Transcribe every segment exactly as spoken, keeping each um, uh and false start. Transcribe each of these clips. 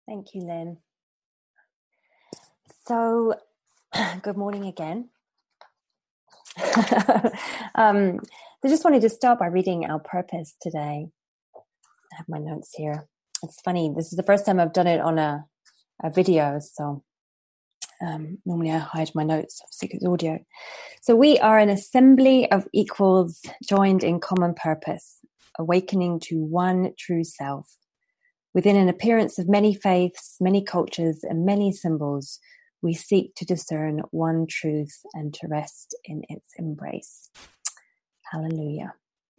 Thank you, Lynn. So, good morning again. um, I just wanted to start by reading our purpose today. I have my notes here. It's funny, this is the first time I've done it on a, a video, so um, normally I hide my notes, obviously because audio. So we are an assembly of equals joined in common purpose, awakening to one true self. Within an appearance of many faiths, many cultures, and many symbols, we seek to discern one truth and to rest in its embrace. Hallelujah.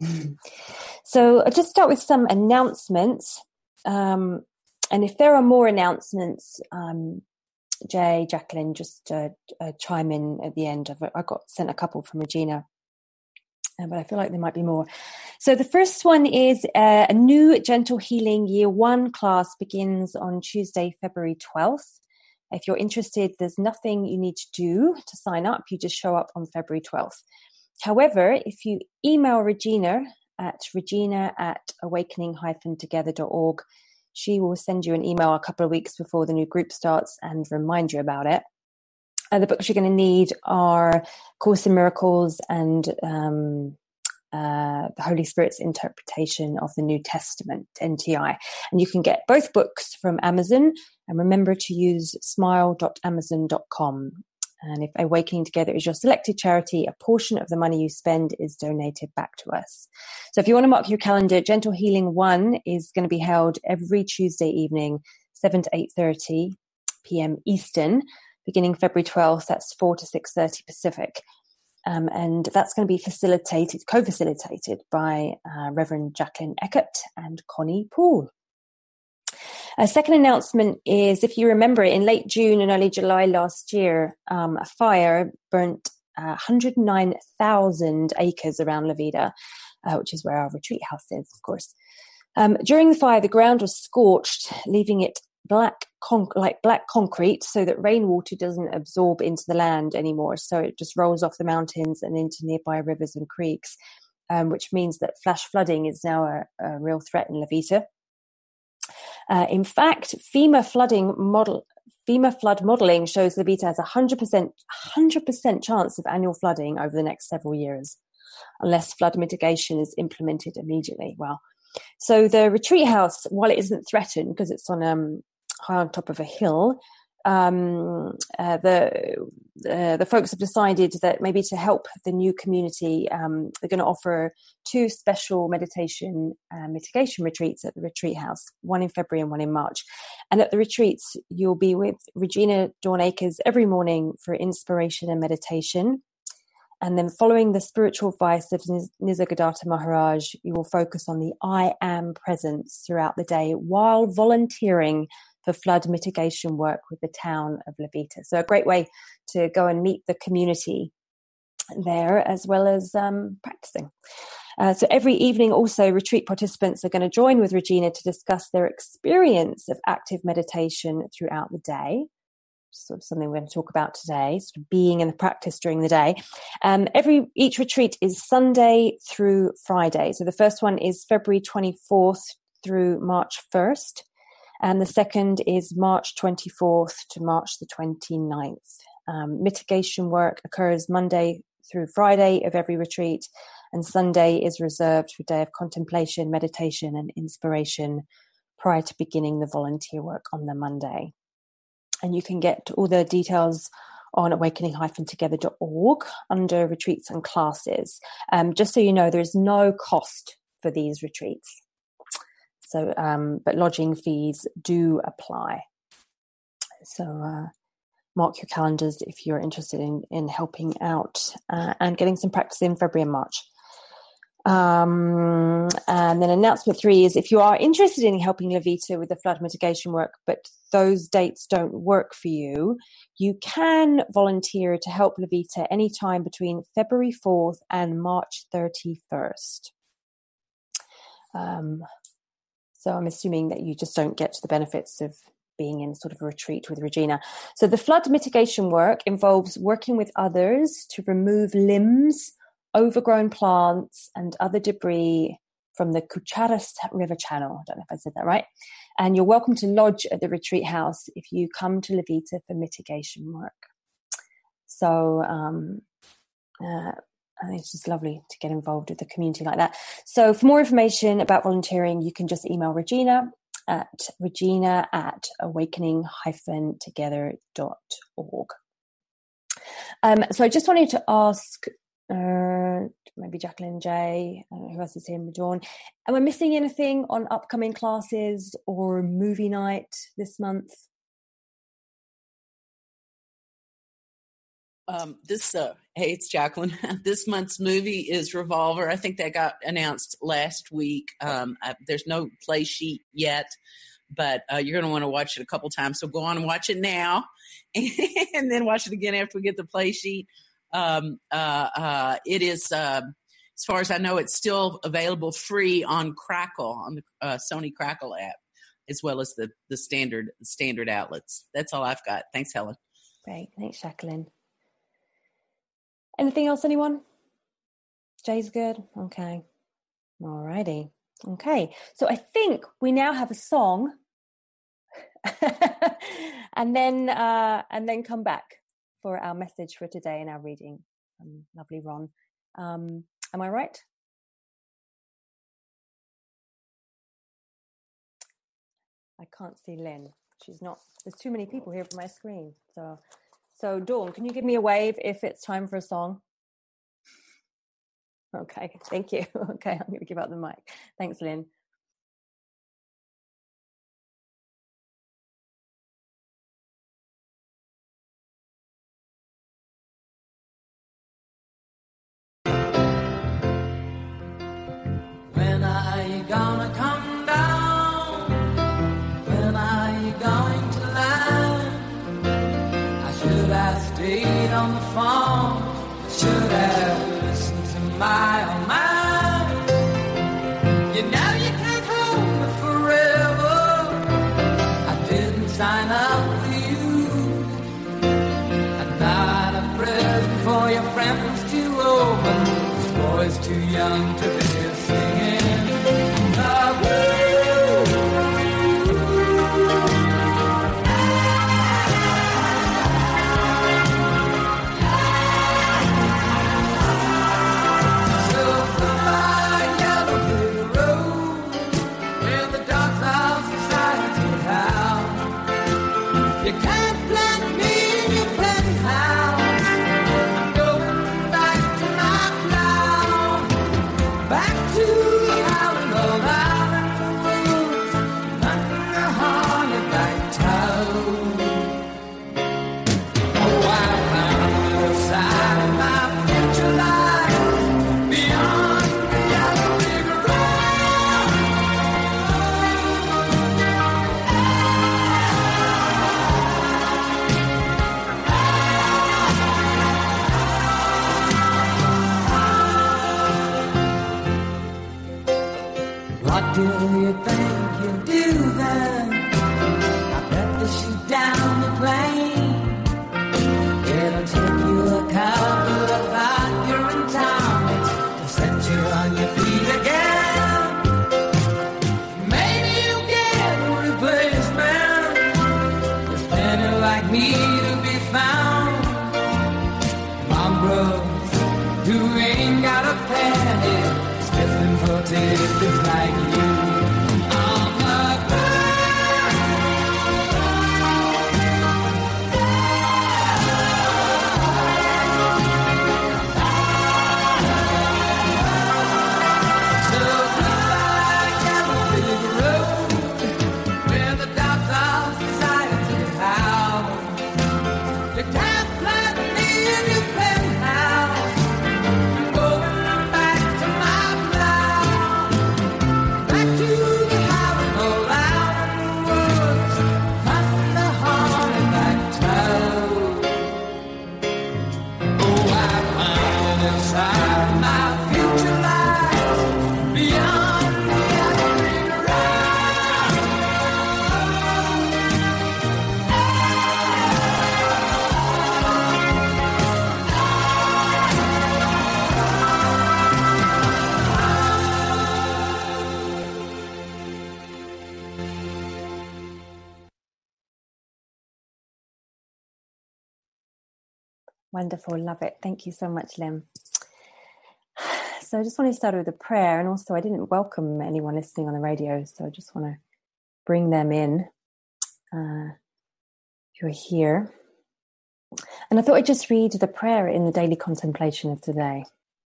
So I'll just start with some announcements. Um, and if there are more announcements, um, Jay, Jacqueline, just uh, uh, chime in at the end. I've, I got sent a couple from Regina. But I feel like there might be more. So the first one is uh, a new Gentle Healing Year One class begins on Tuesday, February twelfth. If you're interested, there's nothing you need to do to sign up. You just show up on February twelfth. However, if you email Regina at regina at awakening dash together dot org, she will send you an email a couple of weeks before the new group starts and remind you about it. Uh, the books you're going to need are Course in Miracles and um, uh, the Holy Spirit's Interpretation of the New Testament, N T I. And you can get both books from Amazon. And remember to use smile dot amazon dot com. And if Awakening Together is your selected charity, a portion of the money you spend is donated back to us. So if you want to mark your calendar, Gentle Healing one is going to be held every Tuesday evening, seven to eight thirty p.m. Eastern. Beginning February twelfth, that's four to six thirty Pacific. Um, and that's going to be facilitated, co-facilitated by uh, Reverend Jacqueline Eckert and Connie Poole. A second announcement is, if you remember, in late June and early July last year, um, a fire burnt uh, one hundred nine thousand acres around La Vida, uh, which is where our retreat house is, of course. Um, during the fire, the ground was scorched, leaving it black con- like black concrete, so that rainwater doesn't absorb into the land anymore. So it just rolls off the mountains and into nearby rivers and creeks, um, which means that flash flooding is now a, a real threat in La Vida. Uh, in fact, FEMA flooding model, FEMA flood modeling shows La Vida has a hundred percent, hundred percent chance of annual flooding over the next several years, unless flood mitigation is implemented immediately. Well, so the retreat house, while it isn't threatened because it's on um, high on top of a hill, um, uh, the uh, the folks have decided that maybe to help the new community, um, they're going to offer two special meditation uh, mitigation retreats at the retreat house, one in February and one in March. And at the retreats, you'll be with Regina Dawn Akers every morning for inspiration and meditation. And then following the spiritual advice of Nisargadatta Maharaj, you will focus on the I am presence throughout the day while volunteering for flood mitigation work with the town of La Vida. So a great way to go and meet the community there, as well as um, practicing. Uh, so every evening also, retreat participants are going to join with Regina to discuss their experience of active meditation throughout the day. Sort of something we're going to talk about today, sort of being in the practice during the day. Um, every each retreat is Sunday through Friday. So the first one is February twenty-fourth through March first. And the second is March twenty-fourth to March the twenty-ninth. Um, mitigation work occurs Monday through Friday of every retreat, and Sunday is reserved for a day of contemplation, meditation, and inspiration prior to beginning the volunteer work on the Monday. And you can get all the details on awakening dash together dot org under retreats and classes. Um, just so you know, there's no cost for these retreats. So, um, but lodging fees do apply. So uh, mark your calendars if you're interested in, in helping out uh, and getting some practice in February and March. Um, and then announcement three is, if you are interested in helping La Vida with the flood mitigation work, but those dates don't work for you, you can volunteer to help La Vida anytime between February fourth and March thirty-first. Um, so I'm assuming that you just don't get the benefits of being in sort of a retreat with Regina. So the flood mitigation work involves working with others to remove limbs, overgrown plants, and other debris from the Cucharas River channel. I don't know if I said that right. And you're welcome to lodge at the retreat house if you come to Levita for mitigation work. So um, uh, I think it's just lovely to get involved with the community like that. So for more information about volunteering, you can just email Regina at regina at awakening dash together dot org. Um, so I just wanted to ask, uh, maybe Jacqueline, Jay, I don't know who else is here, Dawn, am I missing anything on upcoming classes or movie night this month? Um, this, uh, hey, it's Jacqueline. This month's movie is Revolver. I think that got announced last week. Um, I, there's no play sheet yet, but uh, you're going to want to watch it a couple times. So go on and watch it now and then watch it again after we get the play sheet. Um, uh, uh, it is, uh, as far as I know, it's still available free on Crackle, on the uh, Sony Crackle app, as well as the, the standard standard outlets. That's all I've got. Thanks, Helen. Great. Thanks, Jacqueline. Anything else, anyone? Jay's good? Okay. All righty. Okay. So I think we now have a song and then uh, and then come back for our message for today and our reading. Um, lovely Ron. Um, am I right? I can't see Lynn. She's not, there's too many people here for my screen. So So, Dawn, can you give me a wave if it's time for a song? Okay, thank you. Okay, I'm going to give up the mic. Thanks, Lynn. When are you gonna come down? When are you going to land? Should have stayed on the phone, should have listened to my own mind. You know you can't hold me forever. I didn't sign up for you. I'm not a present for your friends to open. This boy's too young to be singing. Oh, do you think you do then? I bet to shoot down the plane. It'll take you a couple of hours you're in town to set you on your feet again. Maybe you'll get a replacement. There's plenty like me to be found. Mom bros who ain't got a penny, stiffing for tickets like you. Back Wonderful. Love it. Thank you so much, Lim. So I just want to start with a prayer. And also, I didn't welcome anyone listening on the radio, so I just want to bring them in. Uh, you're here. And I thought I'd just read the prayer in the daily contemplation of today.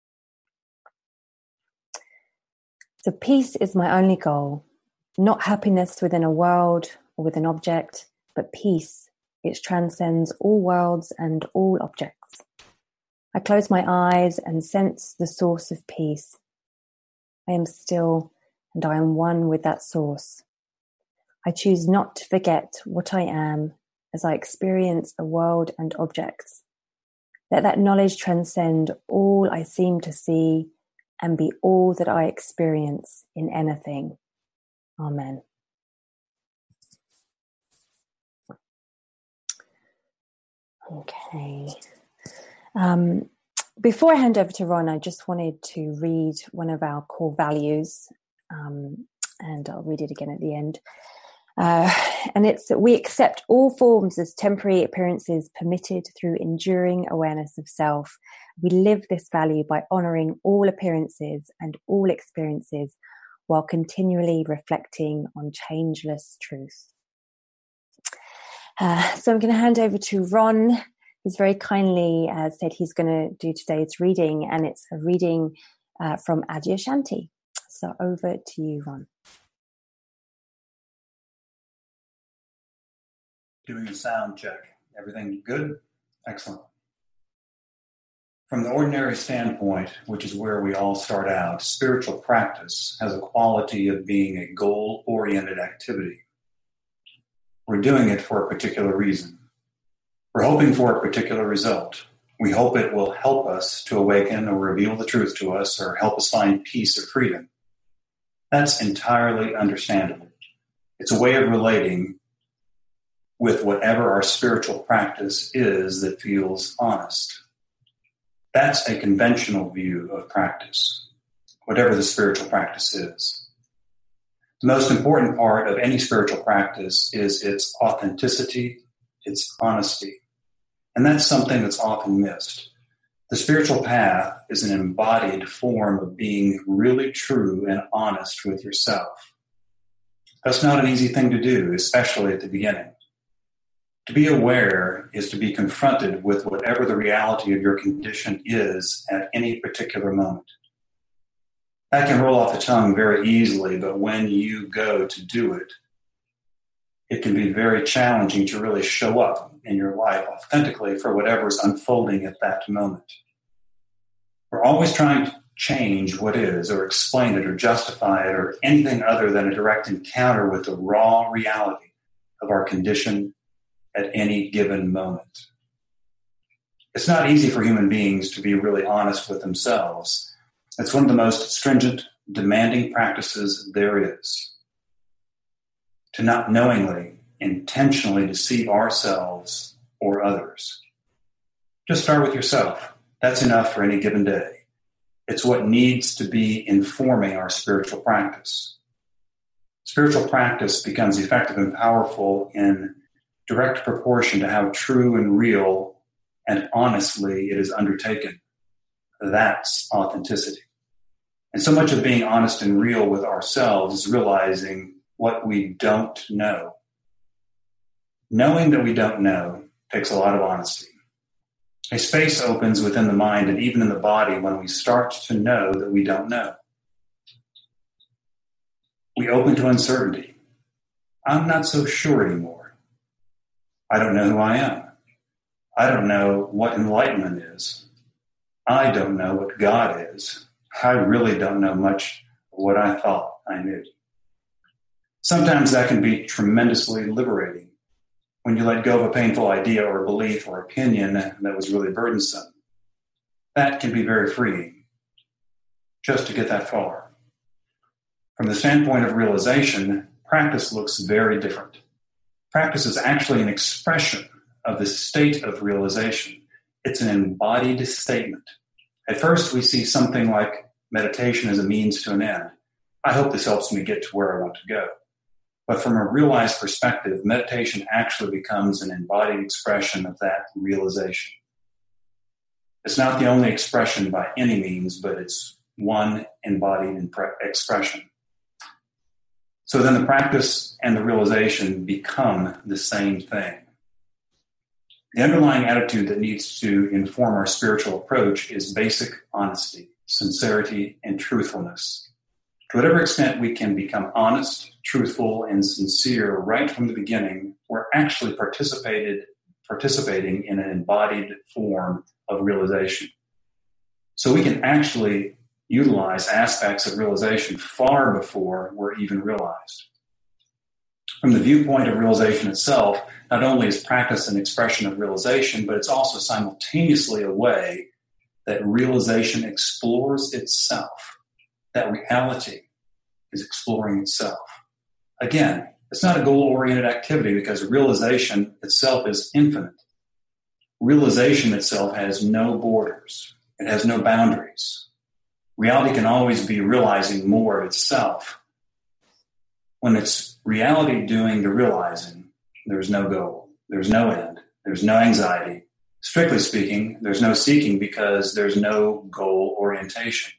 So peace is my only goal, not happiness within a world or with an object, but peace, which transcends all worlds and all objects. I close my eyes and sense the source of peace. I am still and I am one with that source. I choose not to forget what I am as I experience a world and objects. Let that knowledge transcend all I seem to see and be all that I experience in anything. Amen. Okay. Um, before I hand over to Ron, I just wanted to read one of our core values, um, and I'll read it again at the end. Uh, and it's that we accept all forms as temporary appearances permitted through enduring awareness of self. We live this value by honouring all appearances and all experiences while continually reflecting on changeless truth. Uh, so I'm going to hand over to Ron. He's very kindly uh, said he's going to do today's reading, and it's a reading uh, from Adyashanti. So over to you, Ron. Doing a sound check. Everything good? Excellent. From the ordinary standpoint, which is where we all start out, spiritual practice has a quality of being a goal-oriented activity. We're doing it for a particular reason. We're hoping for a particular result. We hope it will help us to awaken or reveal the truth to us or help us find peace or freedom. That's entirely understandable. It's a way of relating with whatever our spiritual practice is that feels honest. That's a conventional view of practice, whatever the spiritual practice is. The most important part of any spiritual practice is its authenticity, its honesty. And that's something that's often missed. The spiritual path is an embodied form of being really true and honest with yourself. That's not an easy thing to do, especially at the beginning. To be aware is to be confronted with whatever the reality of your condition is at any particular moment. That can roll off the tongue very easily, but when you go to do it, it can be very challenging to really show up in your life authentically for whatever is unfolding at that moment. We're always trying to change what is, or explain it, or justify it, or anything other than a direct encounter with the raw reality of our condition at any given moment. It's not easy for human beings to be really honest with themselves. It's one of the most stringent, demanding practices there is. To not knowingly, intentionally deceive ourselves or others. Just start with yourself. That's enough for any given day. It's what needs to be informing our spiritual practice. Spiritual practice becomes effective and powerful in direct proportion to how true and real and honestly it is undertaken. That's authenticity. And so much of being honest and real with ourselves is realizing what we don't know. Knowing that we don't know takes a lot of honesty. A space opens within the mind and even in the body when we start to know that we don't know. We open to uncertainty. I'm not so sure anymore. I don't know who I am. I don't know what enlightenment is. I don't know what God is. I really don't know much of what I thought I knew. Sometimes that can be tremendously liberating when you let go of a painful idea or belief or opinion that was really burdensome. That can be very freeing, just to get that far. From the standpoint of realization, practice looks very different. Practice is actually an expression of the state of realization. It's an embodied statement. At first, we see something like meditation as a means to an end. I hope this helps me get to where I want to go. But from a realized perspective, meditation actually becomes an embodied expression of that realization. It's not the only expression by any means, but it's one embodied expression. So then the practice and the realization become the same thing. The underlying attitude that needs to inform our spiritual approach is basic honesty, sincerity, and truthfulness. To whatever extent we can become honest, truthful, and sincere right from the beginning, we're actually participated, participating in an embodied form of realization. So we can actually utilize aspects of realization far before we're even realized. From the viewpoint of realization itself, not only is practice an expression of realization, but it's also simultaneously a way that realization explores itself. That reality is exploring itself. Again, it's not a goal-oriented activity because realization itself is infinite. Realization itself has no borders. It has no boundaries. Reality can always be realizing more of itself. When it's reality doing the realizing, there's no goal, there's no end, there's no anxiety. Strictly speaking, there's no seeking because there's no goal orientation.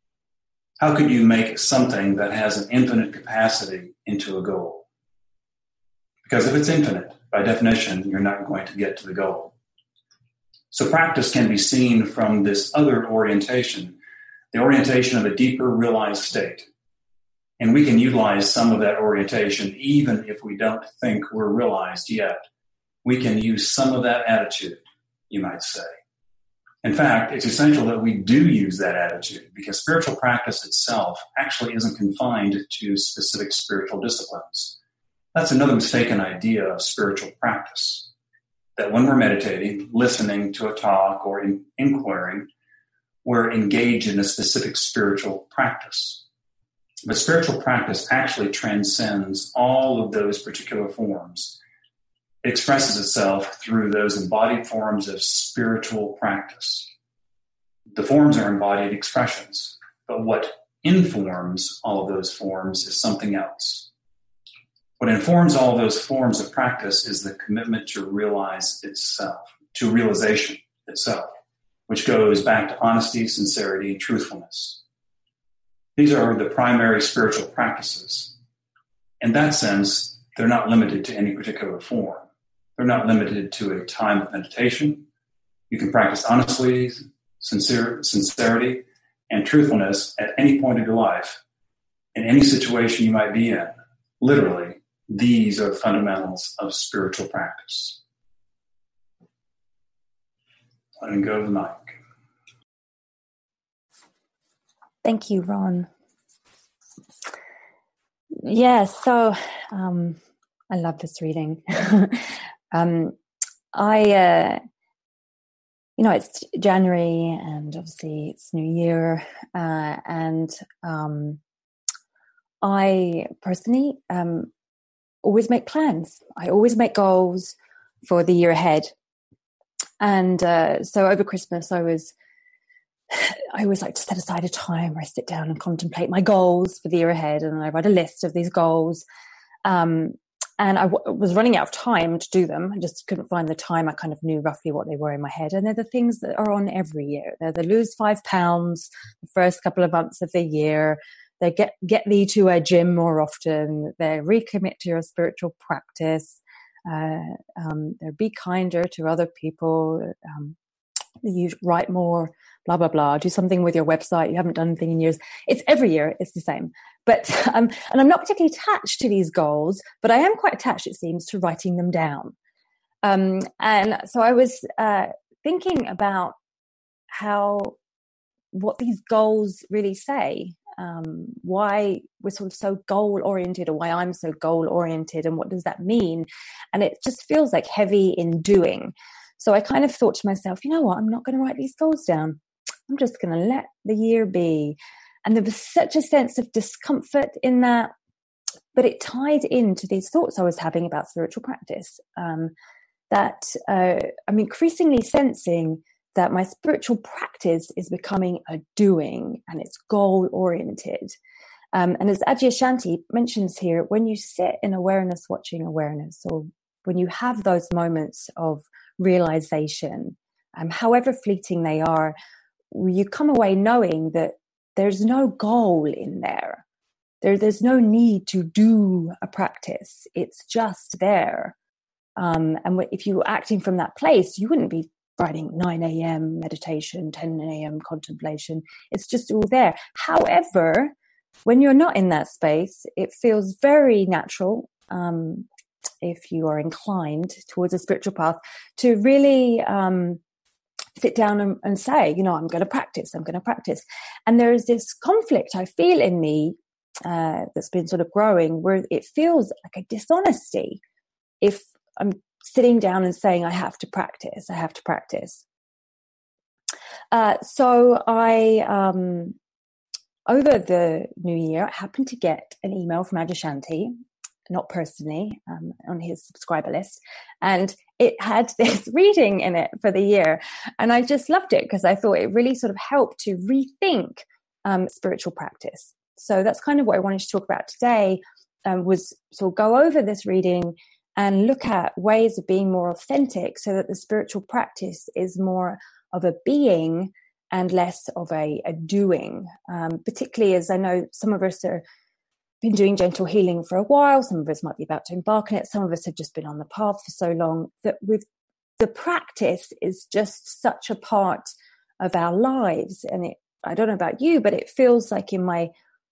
How could you make something that has an infinite capacity into a goal? Because if it's infinite, by definition, you're not going to get to the goal. So practice can be seen from this other orientation, the orientation of a deeper realized state. And we can utilize some of that orientation even if we don't think we're realized yet. We can use some of that attitude, you might say. In fact, it's essential that we do use that attitude because spiritual practice itself actually isn't confined to specific spiritual disciplines. That's another mistaken idea of spiritual practice, that when we're meditating, listening to a talk, or in, inquiring, we're engaged in a specific spiritual practice. But spiritual practice actually transcends all of those particular forms. It expresses itself through those embodied forms of spiritual practice. The forms are embodied expressions, but what informs all of those forms is something else. What informs all of those forms of practice is the commitment to realize itself, to realization itself, which goes back to honesty, sincerity, and truthfulness. These are the primary spiritual practices. In that sense, they're not limited to any particular form. They're not limited to a time of meditation. You can practice honestly, sincere, sincerity, and truthfulness at any point of your life, in any situation you might be in. Literally, these are the fundamentals of spiritual practice. Let me go to the mic. Thank you, Ron. Yeah, so um, I love this reading. um, I, uh, you know, it's January and obviously it's New Year. Uh, and um, I personally um, always make plans. I always make goals for the year ahead. And uh, so over Christmas, I was I always like to set aside a time where I sit down and contemplate my goals for the year ahead, and I write a list of these goals. Um, and I w- was running out of time to do them. I just couldn't find the time. I kind of knew roughly what they were in my head. And they're the things that are on every year. They're the lose five pounds the first couple of months of the year. They get, get thee to a gym more often. They recommit to your spiritual practice. Uh, um, they're be kinder to other people. Um, you write more, blah, blah, blah. Do something with your website. You haven't done anything in years. It's every year. It's the same. But, um, and I'm not particularly attached to these goals, but I am quite attached, it seems, to writing them down. Um, and so I was, uh, thinking about how, what these goals really say, um, why we're sort of so goal oriented, or why I'm so goal oriented, and what does that mean? And it just feels like heavy in doing. So I kind of thought to myself, you know what, I'm not going to write these goals down. I'm just going to let the year be. And there was such a sense of discomfort in that, but it tied into these thoughts I was having about spiritual practice, um, that uh, I'm increasingly sensing that my spiritual practice is becoming a doing, and it's goal-oriented. Um, and as Adyashanti mentions here, when you sit in awareness, watching awareness, or when you have those moments of realization, um, however fleeting they are, you come away knowing that there's no goal in there. There, there's no need to do a practice. It's just there. Um, and if you were acting from that place, you wouldn't be writing nine a.m. meditation, ten a.m. contemplation. It's just all there. However, when you're not in that space, it feels very natural, um, if you are inclined towards a spiritual path, to really um, sit down and, and say, you know, I'm going to practice, I'm going to practice. And there is this conflict I feel in me uh, that's been sort of growing, where it feels like a dishonesty if I'm sitting down and saying, I have to practice, I have to practice. Uh, so I, um, over the new year, I happened to get an email from Adyashanti, not personally, um, on his subscriber list. And it had this reading in it for the year. And I just loved it because I thought it really sort of helped to rethink um, spiritual practice. So that's kind of what I wanted to talk about today, um, was sort of go over this reading and look at ways of being more authentic so that the spiritual practice is more of a being and less of a, a doing, um, particularly as I know some of us are been doing gentle healing for a while. Some of us might be about to embark on it. Some of us have just been on the path for so long that with the practice is just such a part of our lives. And it, I don't know about you, but it feels like in my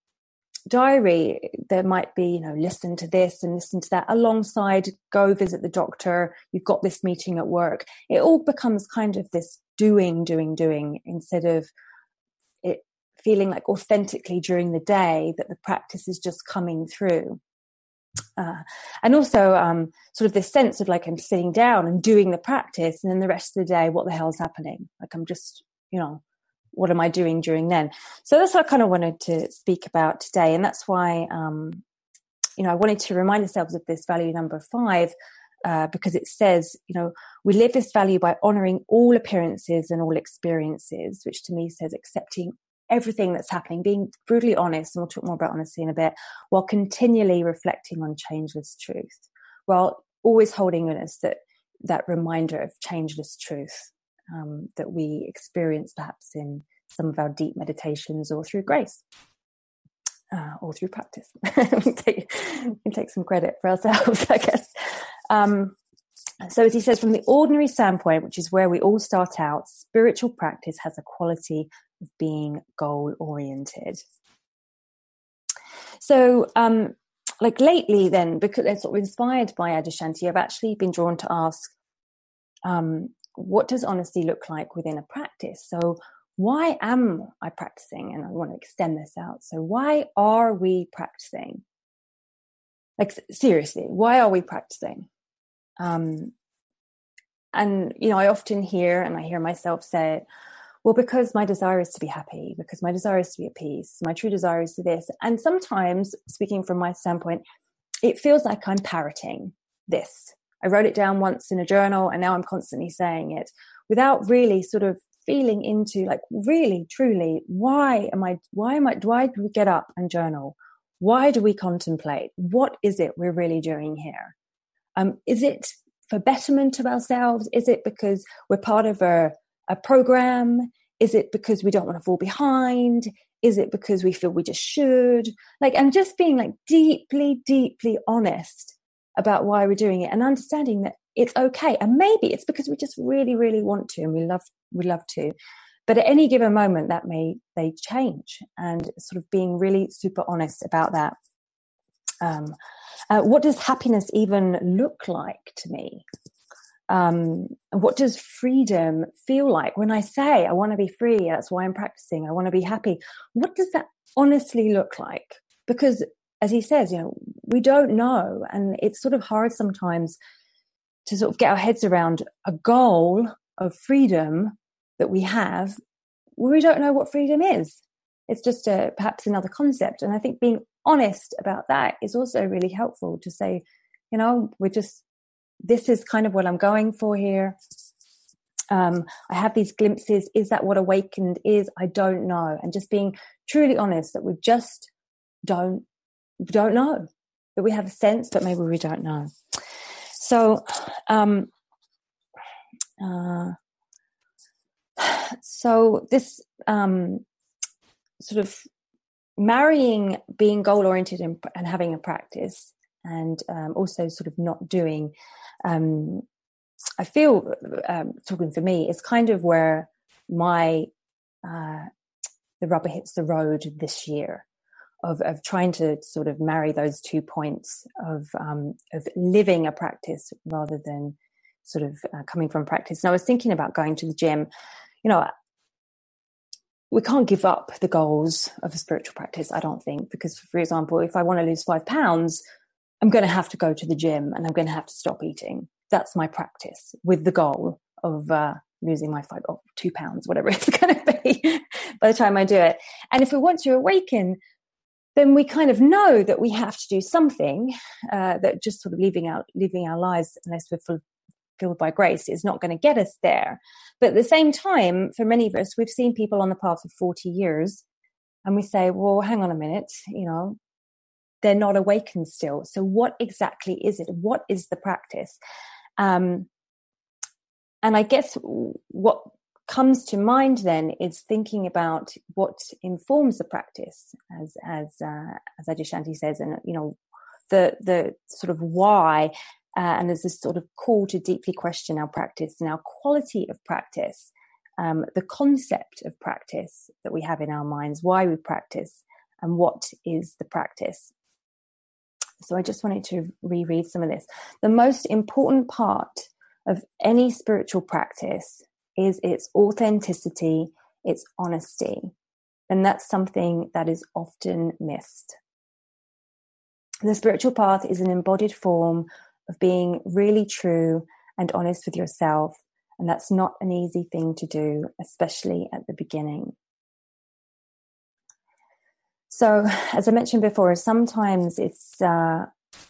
diary, there might be, you know, listen to this and listen to that alongside go visit the doctor. You've got this meeting at work. It all becomes kind of this doing, doing, doing instead of it feeling like authentically during the day that the practice is just coming through. Uh, and also um, sort of this sense of like I'm sitting down and doing the practice and then the rest of the day, what the hell's happening? Like I'm just, you know, what am I doing during then? So that's what I kind of wanted to speak about today. And that's why, um, you know, I wanted to remind ourselves of this value number five, uh, because it says, you know, we live this value by honoring all appearances and all experiences, which to me says accepting everything that's happening, being brutally honest, and we'll talk more about honesty in a bit, while continually reflecting on changeless truth, while always holding in us that, that reminder of changeless truth. Um, that we experience perhaps in some of our deep meditations or through grace uh, or through practice. we, take, we take some credit for ourselves, I guess. Um, so as he says, from the ordinary standpoint, which is where we all start out, spiritual practice has a quality of being goal-oriented. So um, like lately then, because I'm sort of inspired by Adyashanti, I've actually been drawn to ask, um, what does honesty look like within a practice? So why am I practicing? And I want to extend this out. So why are we practicing? Like, seriously, why are we practicing? Um, and, you know, I often hear, and I hear myself say it, well, because my desire is to be happy, because my desire is to be at peace, my true desire is to this. And sometimes, speaking from my standpoint, it feels like I'm parroting this. I wrote it down once in a journal and now I'm constantly saying it without really sort of feeling into like, really, truly, why am I, why am I, why do we get up and journal? Why do we contemplate? What is it we're really doing here? Um, is it for betterment of ourselves? Is it because we're part of a, a program? Is it because we don't want to fall behind? Is it because we feel we just should? Like, and just being like deeply, deeply honest about why we're doing it and understanding that it's okay. And maybe it's because we just really, really want to and we love, we love to. But at any given moment that may, they change, and sort of being really super honest about that. Um, uh, what does happiness even look like to me? Um, what does freedom feel like when I say I want to be free? That's why I'm practicing. I want to be happy. What does that honestly look like? Because as he says, you know, we don't know. And it's sort of hard sometimes to sort of get our heads around a goal of freedom that we have where we don't know what freedom is. It's just a, perhaps another concept. And I think being honest about that is also really helpful to say, you know, we're just, this is kind of what I'm going for here. Um, I have these glimpses. Is that what awakened is? I don't know. And just being truly honest that we just don't, don't know. That we have a sense, but maybe we don't know. So, um, uh, So this um, sort of marrying being goal-oriented and, and having a practice, and um, also sort of not doing, um, I feel, um, talking for me, is kind of where my uh, the rubber hits the road this year, of of trying to sort of marry those two points of um, of living a practice rather than sort of uh, coming from practice. And I was thinking about going to the gym. You know, we can't give up the goals of a spiritual practice, I don't think, because, for example, if I want to lose five pounds, I'm going to have to go to the gym and I'm going to have to stop eating. That's my practice, with the goal of uh, losing my five, oh, two pounds, whatever it's going to be by the time I do it. And if we want to awaken, then we kind of know that we have to do something, uh, that just sort of living out, living our lives, unless we're full, filled by grace, is not going to get us there. But at the same time, for many of us, we've seen people on the path for forty years, and we say, well, hang on a minute, you know, they're not awakened still. So what exactly is it? What is the practice? Um, and I guess what comes to mind then is thinking about what informs the practice, as as uh, as Adyashanti says, and you know, the the sort of why. Uh, and there's this sort of call to deeply question our practice and our quality of practice, um, the concept of practice that we have in our minds, why we practice, and what is the practice. So I just wanted to reread some of this. The most important part of any spiritual practice is its authenticity, its honesty. And that's something that is often missed. The spiritual path is an embodied form of being really true and honest with yourself. And that's not an easy thing to do, especially at the beginning. So, as I mentioned before, sometimes it's uh,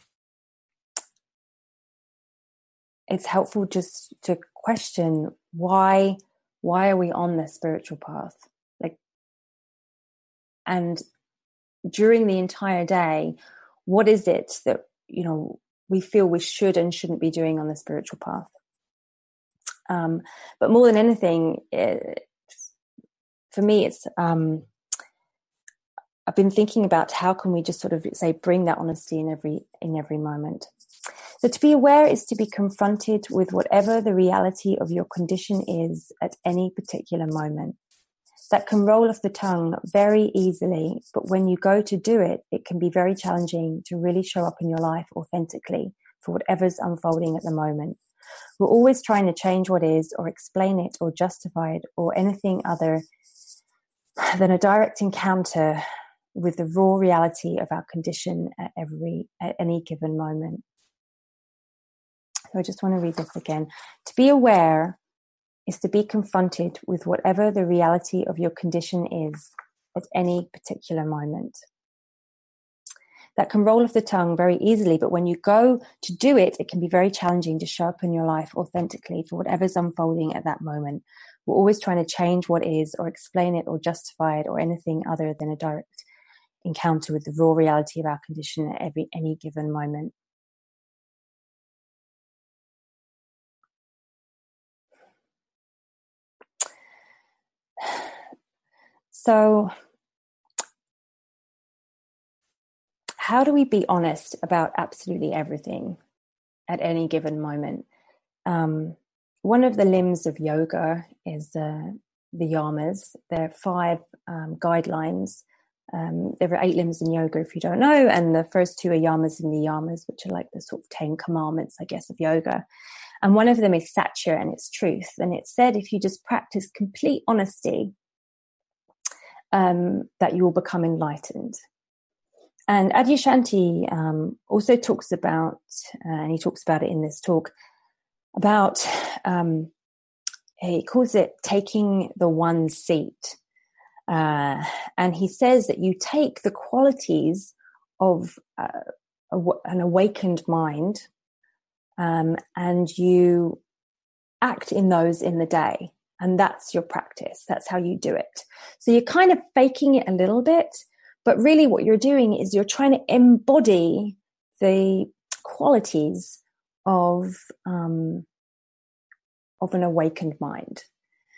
it's helpful just to question why why are we on this spiritual path? Like, and during the entire day, what is it that, you know, we feel we should and shouldn't be doing on the spiritual path? Um, but more than anything, it, for me, it's um, I've been thinking about how can we just sort of say bring that honesty in every in every moment. So to be aware is to be confronted with whatever the reality of your condition is at any particular moment. That can roll off the tongue very easily, but when you go to do it, it can be very challenging to really show up in your life authentically for whatever's unfolding at the moment. We're always trying to change what is, or explain it, or justify it, or anything other than a direct encounter with the raw reality of our condition at every at any given moment. So I just want to read this again. To be aware is to be confronted with whatever the reality of your condition is at any particular moment. That can roll off the tongue very easily, but when you go to do it, it can be very challenging to show up in your life authentically for whatever's unfolding at that moment. We're always trying to change what is, or explain it, or justify it, or anything other than a direct encounter with the raw reality of our condition at every any given moment. So, how do we be honest about absolutely everything at any given moment? Um, one of the limbs of yoga is uh, the yamas. There are five um, guidelines. Um, there are eight limbs in yoga, if you don't know, and the first two are yamas and niyamas, which are like the sort of ten commandments, I guess, of yoga. And one of them is satya, and it's truth. And it's said if you just practice complete honesty, um, that you will become enlightened. And Adyashanti um, also talks about, uh, and he talks about it in this talk, about, um, he calls it taking the one seat. Uh, and he says that you take the qualities of uh, a, an awakened mind, um, and you act in those in the day. And that's your practice. That's how you do it. So you're kind of faking it a little bit, but really what you're doing is you're trying to embody the qualities of, um, of an awakened mind.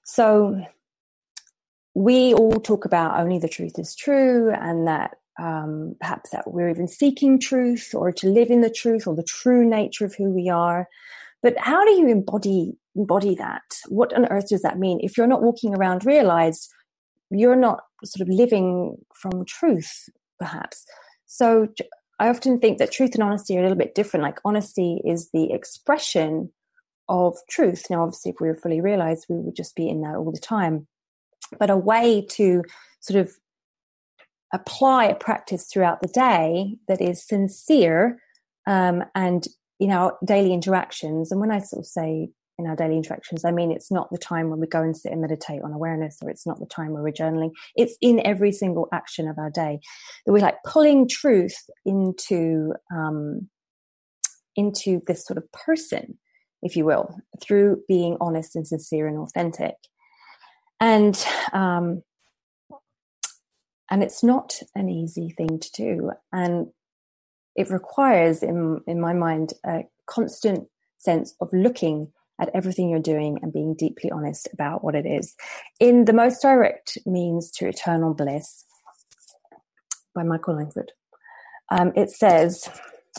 So we all talk about only the truth is true, and that um, perhaps that we're even seeking truth, or to live in the truth, or the true nature of who we are. But how do you embody embody that? What on earth does that mean? If you're not walking around, realize you're not sort of living from truth, perhaps. So I often think that truth and honesty are a little bit different. Like, honesty is the expression of truth. Now, obviously, if we were fully realized, we would just be in that all the time. But a way to sort of apply a practice throughout the day that is sincere um, and in our daily interactions. And when I sort of say in our daily interactions, I mean, it's not the time when we go and sit and meditate on awareness, or it's not the time where we're journaling. It's in every single action of our day that we're like pulling truth into, um, into this sort of person, if you will, through being honest and sincere and authentic. And, um, and it's not an easy thing to do. And it requires, in, in my mind, a constant sense of looking at everything you're doing and being deeply honest about what it is. In The Most Direct Means to Eternal Bliss by Michael Langford, um, it says,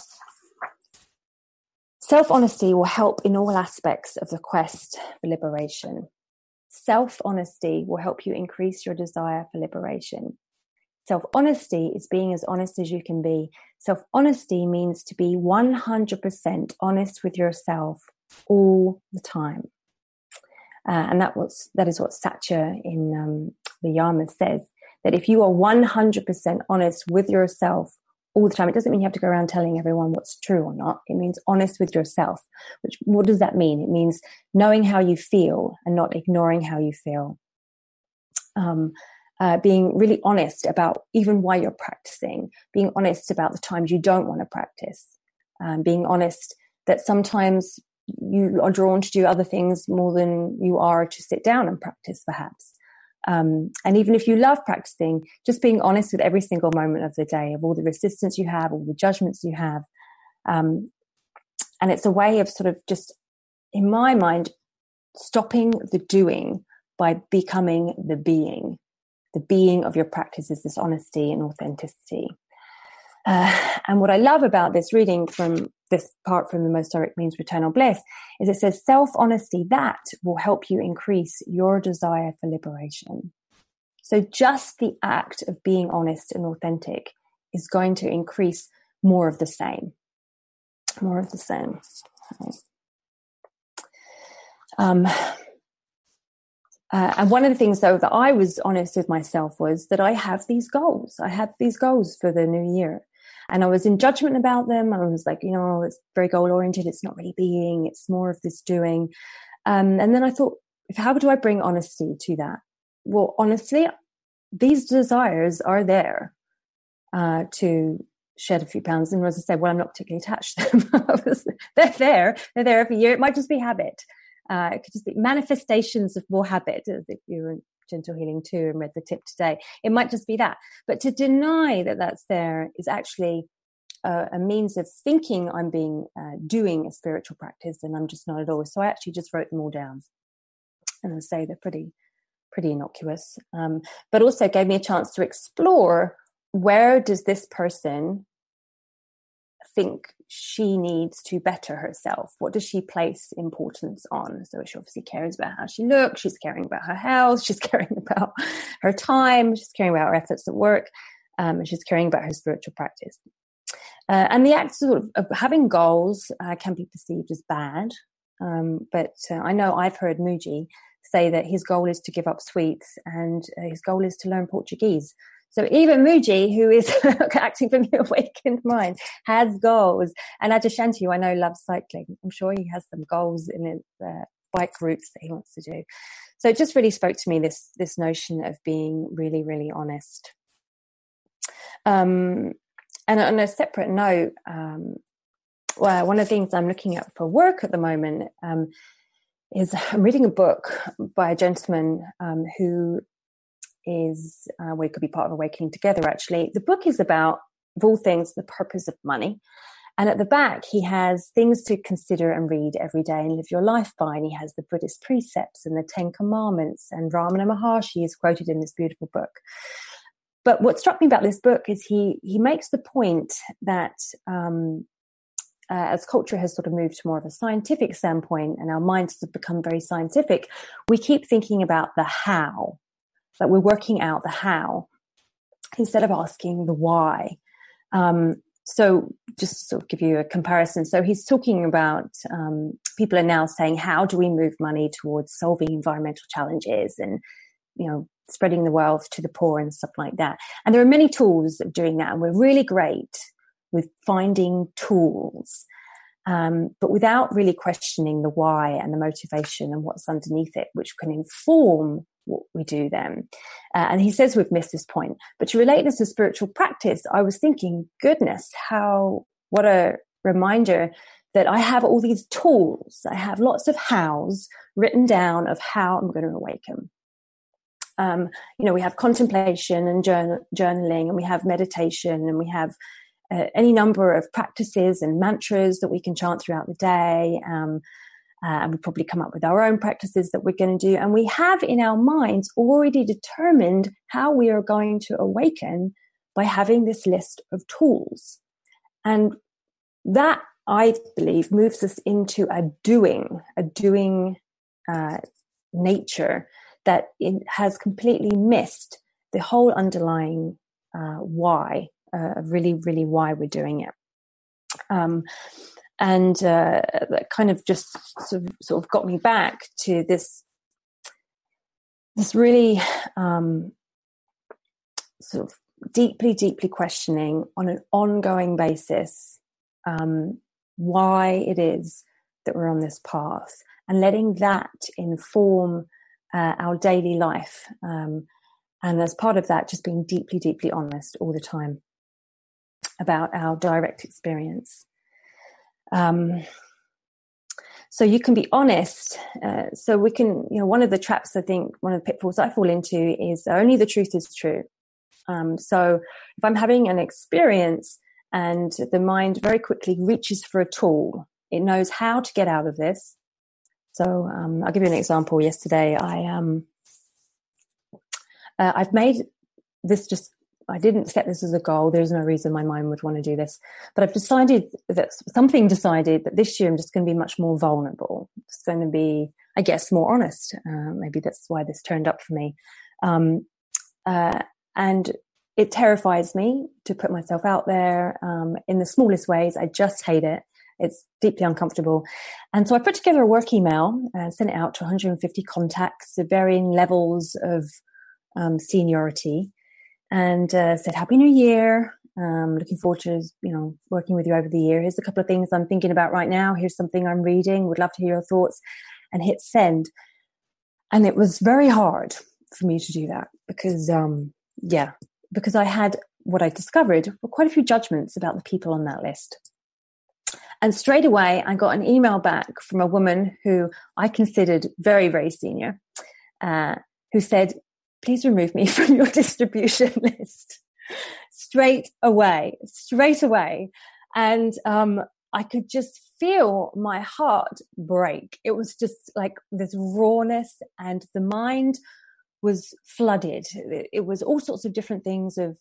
self-honesty will help in all aspects of the quest for liberation. Self-honesty will help you increase your desire for liberation. Self-honesty is being as honest as you can be. Self-honesty means to be one hundred percent honest with yourself all the time. Uh, and that was that is what Satya in um, the Yama says, that if you are one hundred percent honest with yourself all the time, it doesn't mean you have to go around telling everyone what's true or not. It means honest with yourself. Which, what does that mean? It means knowing how you feel and not ignoring how you feel. Um, uh, being really honest about even why you're practicing, being honest about the times you don't want to practice, um, being honest that sometimes you are drawn to do other things more than you are to sit down and practice, perhaps. Um, and even if you love practicing, just being honest with every single moment of the day, of all the resistance you have, all the judgments you have. Um, and it's a way of sort of just, in my mind, stopping the doing by becoming the being. The being of your practice is this honesty and authenticity. Uh, and what I love about this reading from this part from The Most Direct Means to Eternal Bliss is it says self-honesty, that will help you increase your desire for liberation. So just the act of being honest and authentic is going to increase more of the same. More of the same. Okay. Um, Uh, and one of the things, though, that I was honest with myself was that I have these goals. I had these goals for the new year. And I was in judgment about them. I was like, you know, it's very goal-oriented. It's not really being. It's more of this doing. Um, and then I thought, how do I bring honesty to that? Well, honestly, these desires are there uh, to shed a few pounds. And as I said, well, I'm not particularly attached to them. They're there. They're there every year. It might just be habit. Uh, it could just be manifestations of more habit. If you're in Gentle Healing too and read the tip today, it might just be that. But to deny that that's there is actually uh, a means of thinking I'm being uh, doing a spiritual practice, and I'm just not at all. So I actually just wrote them all down, and I say they're pretty, pretty innocuous. Um, but also gave me a chance to explore, where does this person think she needs to better herself? What does she place importance on? So she obviously cares about how she looks, she's caring about her health, she's caring about her time, she's caring about her efforts at work, um, and she's caring about her spiritual practice. Uh, and the act sort of, of having goals uh, can be perceived as bad. Um, but uh, I know I've heard Mooji say that his goal is to give up sweets, and uh, his goal is to learn Portuguese. So even Mooji, who is acting from the awakened mind, has goals. And Adyashanti, who I know loves cycling, I'm sure he has some goals in his uh, bike routes that he wants to do. So it just really spoke to me, this this notion of being really, really honest. Um, and on a separate note, um, well, one of the things I'm looking at for work at the moment um, is I'm reading a book by a gentleman um, who is, uh, well, it could be part of Awakening Together, actually. The book is about, of all things, the purpose of money. And at the back, he has things to consider and read every day and live your life by. And he has the Buddhist precepts and the Ten Commandments, and Ramana Maharshi is quoted in this beautiful book. But what struck me about this book is he he makes the point that um, uh, as culture has sort of moved to more of a scientific standpoint and our minds have become very scientific, we keep thinking about the how, that we're working out the how instead of asking the why. Um, so just to sort of give you a comparison. So he's talking about um, people are now saying, how do we move money towards solving environmental challenges and, you know, spreading the wealth to the poor and stuff like that. And there are many tools of doing that. And we're really great with finding tools, um, but without really questioning the why and the motivation and what's underneath it, which can inform what we do then. Uh, and he says we've missed this point. But to relate this to spiritual practice, I was thinking, goodness, how, what a reminder that I have all these tools. I have lots of hows written down of how I'm going to awaken. Um, you know, we have contemplation and journal, journaling, and we have meditation, and we have uh, any number of practices and mantras that we can chant throughout the day. Um, uh, and we probably come up with our own practices that we're going to do. And we have in our minds already determined how we are going to awaken by having this list of tools. And that, I believe, moves us into a doing, a doing uh, nature that it has completely missed the whole underlying uh, why, uh, really, really why we're doing it. Um, and uh, that kind of just sort of, sort of got me back to this, this really um, sort of deeply, deeply questioning on an ongoing basis um, why it is that we're on this path, and letting that inform Uh, our daily life. Um, and as part of that, just being deeply, deeply honest all the time about our direct experience. Um, so you can be honest. Uh, so we can, you know, one of the traps, I think, one of the pitfalls I fall into is only the truth is true. Um, so if I'm having an experience and the mind very quickly reaches for a tool, it knows how to get out of this. So um, I'll give you an example. Yesterday, I um, uh, I've made this just. I didn't set this as a goal. There's no reason my mind would want to do this, but I've decided that something decided that this year I'm just going to be much more vulnerable. It's going to be, I guess, more honest. Uh, maybe that's why this turned up for me, um, uh, and it terrifies me to put myself out there um, in the smallest ways. I just hate it. It's deeply uncomfortable. And so I put together a work email and sent it out to one hundred fifty contacts of varying levels of um, seniority, and uh, said, Happy New Year. Um, looking forward to, you know, working with you over the year. Here's a couple of things I'm thinking about right now. Here's something I'm reading. Would love to hear your thoughts, and hit send. And it was very hard for me to do that because, um, yeah, because I had what I discovered were quite a few judgments about the people on that list. And straight away, I got an email back from a woman who I considered very, very senior, uh, who said, please remove me from your distribution list. Straight away, straight away. And um, I could just feel my heart break. It was just like this rawness, and the mind was flooded. It was all sorts of different things of,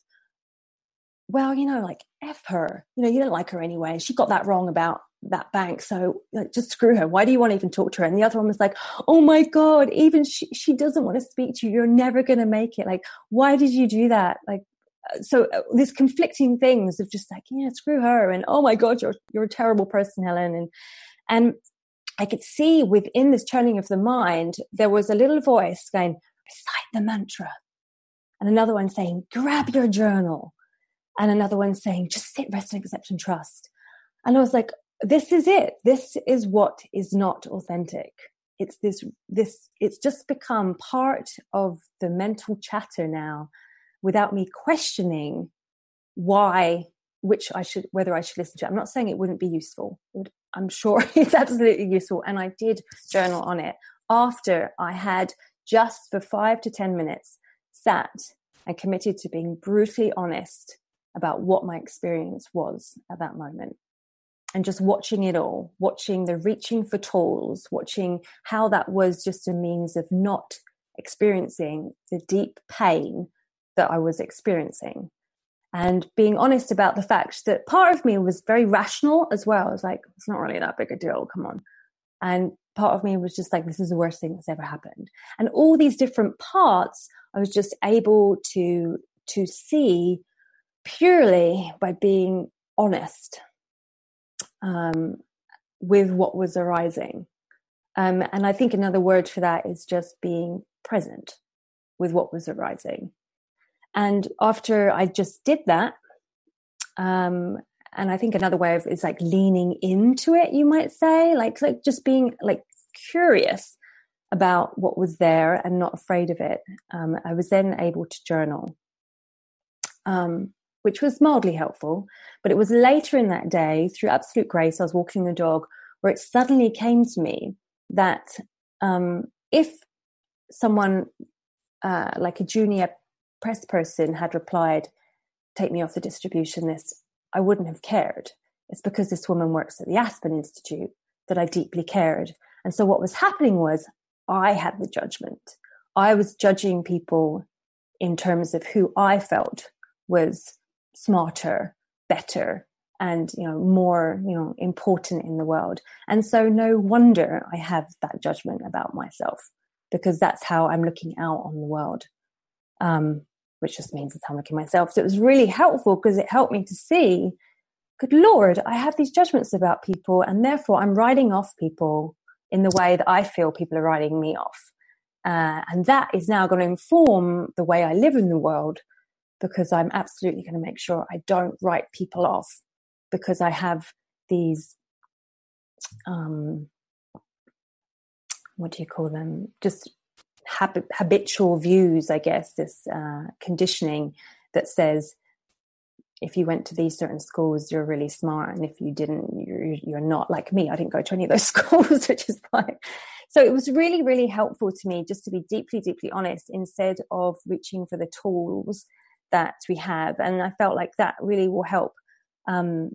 well, you know, like, F her, you know, you don't like her anyway. She got that wrong about that bank. So like, just screw her. Why do you want to even talk to her? And the other one was like, oh my God, even she, she doesn't want to speak to you. You're never going to make it. Like, why did you do that? Like, so uh, these conflicting things of just like, yeah, screw her. And oh my God, you're, you're a terrible person, Helen. And, and I could see within this turning of the mind, there was a little voice going, recite the mantra. And another one saying, grab your journal. And another one saying, just sit, rest, and accept and trust. And I was like, this is it. This is what is not authentic. It's this, this, it's just become part of the mental chatter now without me questioning why, which I should, whether I should listen to. I'm not saying it wouldn't be useful. I'm sure it's absolutely useful. And I did journal on it after I had just for five to ten minutes sat and committed to being brutally honest about what my experience was at that moment. and just watching it all, watching the reaching for tools, watching how that was just a means of not experiencing the deep pain that I was experiencing. And being honest about the fact that part of me was very rational as well. I was like, it's not really that big a deal, come on. And part of me was just like, this is the worst thing that's ever happened. And all these different parts, I was just able to, to see purely by being honest um, with what was arising. Um, and I think another word for that is just being present with what was arising. And after I just did that, um, and I think another way of is like leaning into it, you might say, like, like just being like curious about what was there and not afraid of it. Um, I was then able to journal, um, which was mildly helpful. But it was later in that day, through absolute grace, I was walking the dog, where it suddenly came to me that um, if someone uh, like a junior press person had replied, take me off the distribution list, I wouldn't have cared. It's because this woman works at the Aspen Institute that I deeply cared. And so what was happening was I had the judgment. I was judging people in terms of who I felt was smarter, better, and, you know, more, you know, important in the world. And so no wonder I have that judgment about myself, because that's how I'm looking out on the world. Um, which just means it's how I'm looking at myself. So it was really helpful because it helped me to see, good Lord, I have these judgments about people, and therefore I'm writing off people in the way that I feel people are writing me off. Uh, and that is now going to inform the way I live in the world, because I'm absolutely going to make sure I don't write people off because I have these, um, what do you call them? Just Hab- habitual views, I guess, this uh, conditioning that says if you went to these certain schools, you're really smart, and if you didn't, you're, you're not. Like me, I didn't go to any of those schools, which is fine. So it was really, really helpful to me just to be deeply, deeply honest instead of reaching for the tools that we have. And I felt like that really will help um,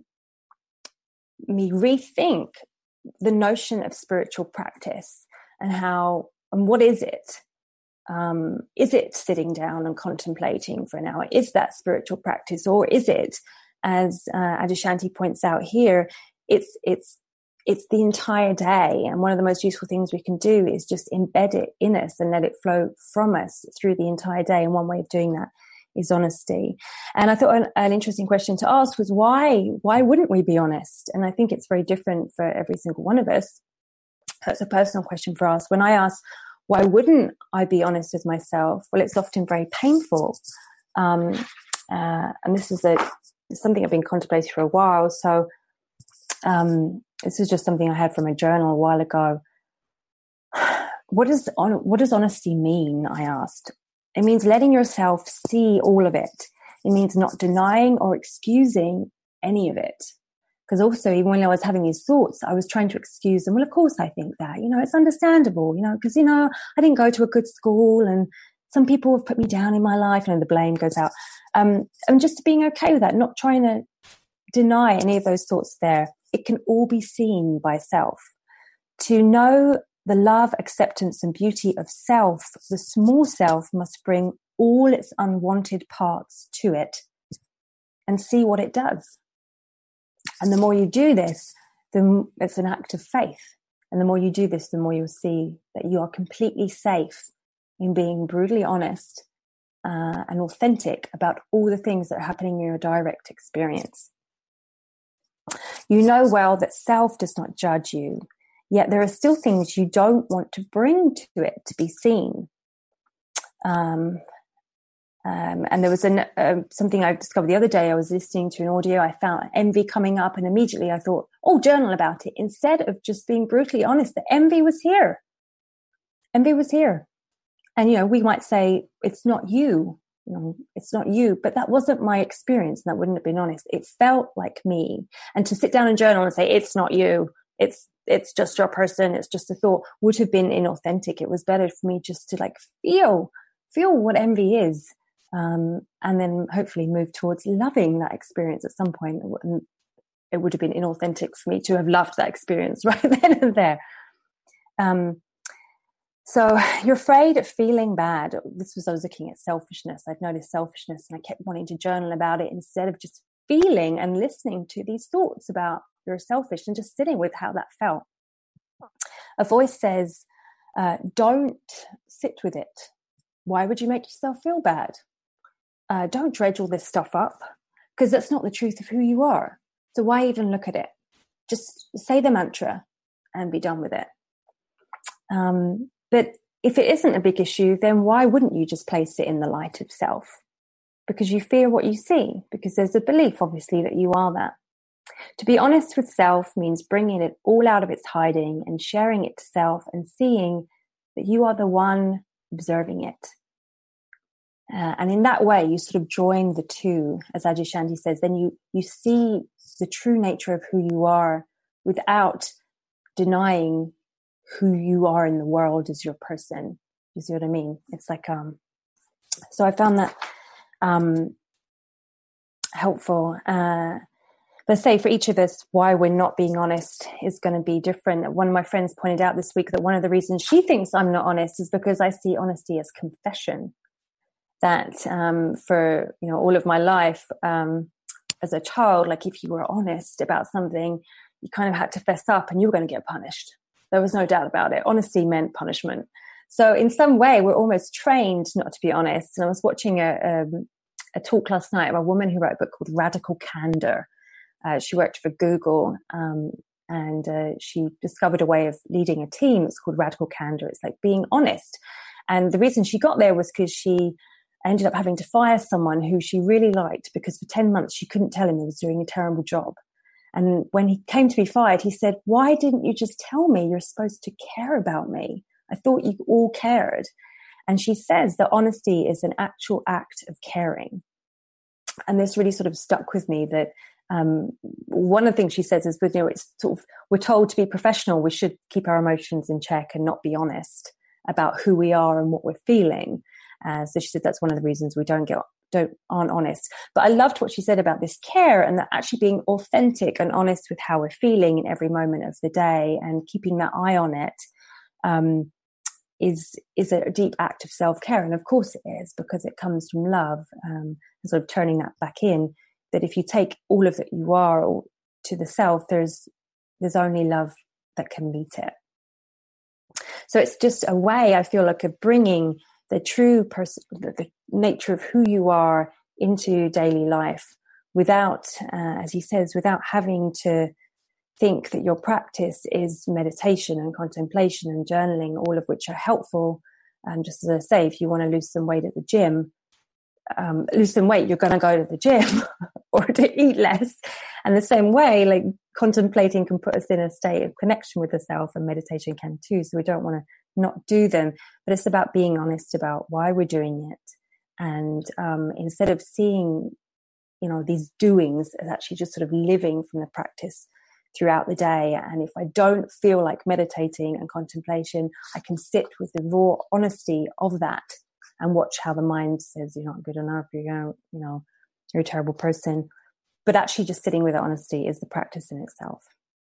me rethink the notion of spiritual practice and how and what is it? Um, is it sitting down and contemplating for an hour? Is that spiritual practice? Or is it, as uh, Adyashanti points out here, it's it's it's the entire day. And one of the most useful things we can do is just embed it in us and let it flow from us through the entire day. And one way of doing that is honesty. And I thought an, an interesting question to ask was why? Why wouldn't we be honest? And I think it's very different for every single one of us. That's a personal question for us. When I ask, why wouldn't I be honest with myself? Well, it's often very painful. Um, uh, and this is a something I've been contemplating for a while. So um, this is just something I had from a journal a while ago. What does, what does honesty mean? I asked. It means letting yourself see all of it. It means not denying or excusing any of it. Because also, even when I was having these thoughts, I was trying to excuse them. Well, of course I think that, you know, it's understandable, you know, because, you know, I didn't go to a good school and some people have put me down in my life, and the blame goes out. Um, and just being okay with that, not trying to deny any of those thoughts there. It can all be seen by self. To know the love, acceptance and beauty of self, the small self must bring all its unwanted parts to it and see what it does. And the more you do this, the, it's an act of faith. And the more you do this, the more you'll see that you are completely safe in being brutally honest uh, and authentic about all the things that are happening in your direct experience. You know well that self does not judge you, yet there are still things you don't want to bring to it to be seen. Um, Um, and there was an, uh, something I discovered the other day. I was listening to an audio. I found envy coming up, and immediately I thought, oh, journal about it. Instead of just being brutally honest, that envy was here. Envy was here. And, you know, we might say, it's not you, you know, it's not you, but that wasn't my experience, and that wouldn't have been honest. It felt like me. And to sit down and journal and say, it's not you, it's, it's just your person, it's just a thought, would have been inauthentic. It was better for me just to like feel, feel what envy is. Um, and then hopefully move towards loving that experience at some point. And it would have been inauthentic for me to have loved that experience right then and there. Um, so you're afraid of feeling bad. This was, I was looking at selfishness. I've noticed selfishness, and I kept wanting to journal about it instead of just feeling and listening to these thoughts about you're selfish and just sitting with how that felt. A voice says, uh, don't sit with it. Why would you make yourself feel bad? Uh, don't dredge all this stuff up, because that's not the truth of who you are. So why even look at it? Just say the mantra and be done with it. Um, but if it isn't a big issue, then why wouldn't you just place it in the light of self? Because you fear what you see, because there's a belief, obviously, that you are that. To be honest with self means bringing it all out of its hiding and sharing it to self and seeing that you are the one observing it. Uh, and in that way, you sort of join the two, as Adyashanti says, then you, you see the true nature of who you are without denying who you are in the world as your person. You see what I mean? It's like, um, so I found that um, helpful. Uh, But say for each of us, why we're not being honest is going to be different. One of my friends pointed out this week that one of the reasons she thinks I'm not honest is because I see honesty as confession. That um, for you know all of my life um, as a child, like if you were honest about something, you kind of had to fess up and you were going to get punished. There was no doubt about it. Honesty meant punishment. So in some way, we're almost trained not to be honest. And I was watching a, a, a talk last night of a woman who wrote a book called Radical Candor. Uh, she worked for Google um, and uh, she discovered a way of leading a team. It's called Radical Candor. It's like being honest. And the reason she got there was because she ended up having to fire someone who she really liked because for ten months she couldn't tell him he was doing a terrible job. And when he came to be fired, he said, why didn't you just tell me you're supposed to care about me? I thought you all cared. And she says that honesty is an actual act of caring. And this really sort of stuck with me that Um, one of the things she says is, you know, it's sort of, we're told to be professional. We should keep our emotions in check and not be honest about who we are and what we're feeling. Uh, so she said that's one of the reasons we don't get, don't, aren't honest. But I loved what she said about this care and that actually being authentic and honest with how we're feeling in every moment of the day and keeping that eye on it, um, is, is a deep act of self-care. And of course it is, because it comes from love, um, and sort of turning that back in. That if you take all of that you are to the self, there's there's only love that can meet it. So it's just a way, I feel like, of bringing the true person, the nature of who you are into daily life without, uh, as he says, without having to think that your practice is meditation and contemplation and journaling, all of which are helpful. And just as I say, if you want to lose some weight at the gym, Um, lose some weight, you're going to go to the gym or to eat less. And the same way, like contemplating can put us in a state of connection with the self, and meditation can too. So we don't want to not do them, but it's about being honest about why we're doing it. And um, instead of seeing, you know, these doings as actually just sort of living from the practice throughout the day. And if I don't feel like meditating and contemplation, I can sit with the raw honesty of that and watch how the mind says you're not good enough, you're, you know, you're a terrible person. But actually just sitting with that honesty is the practice in itself.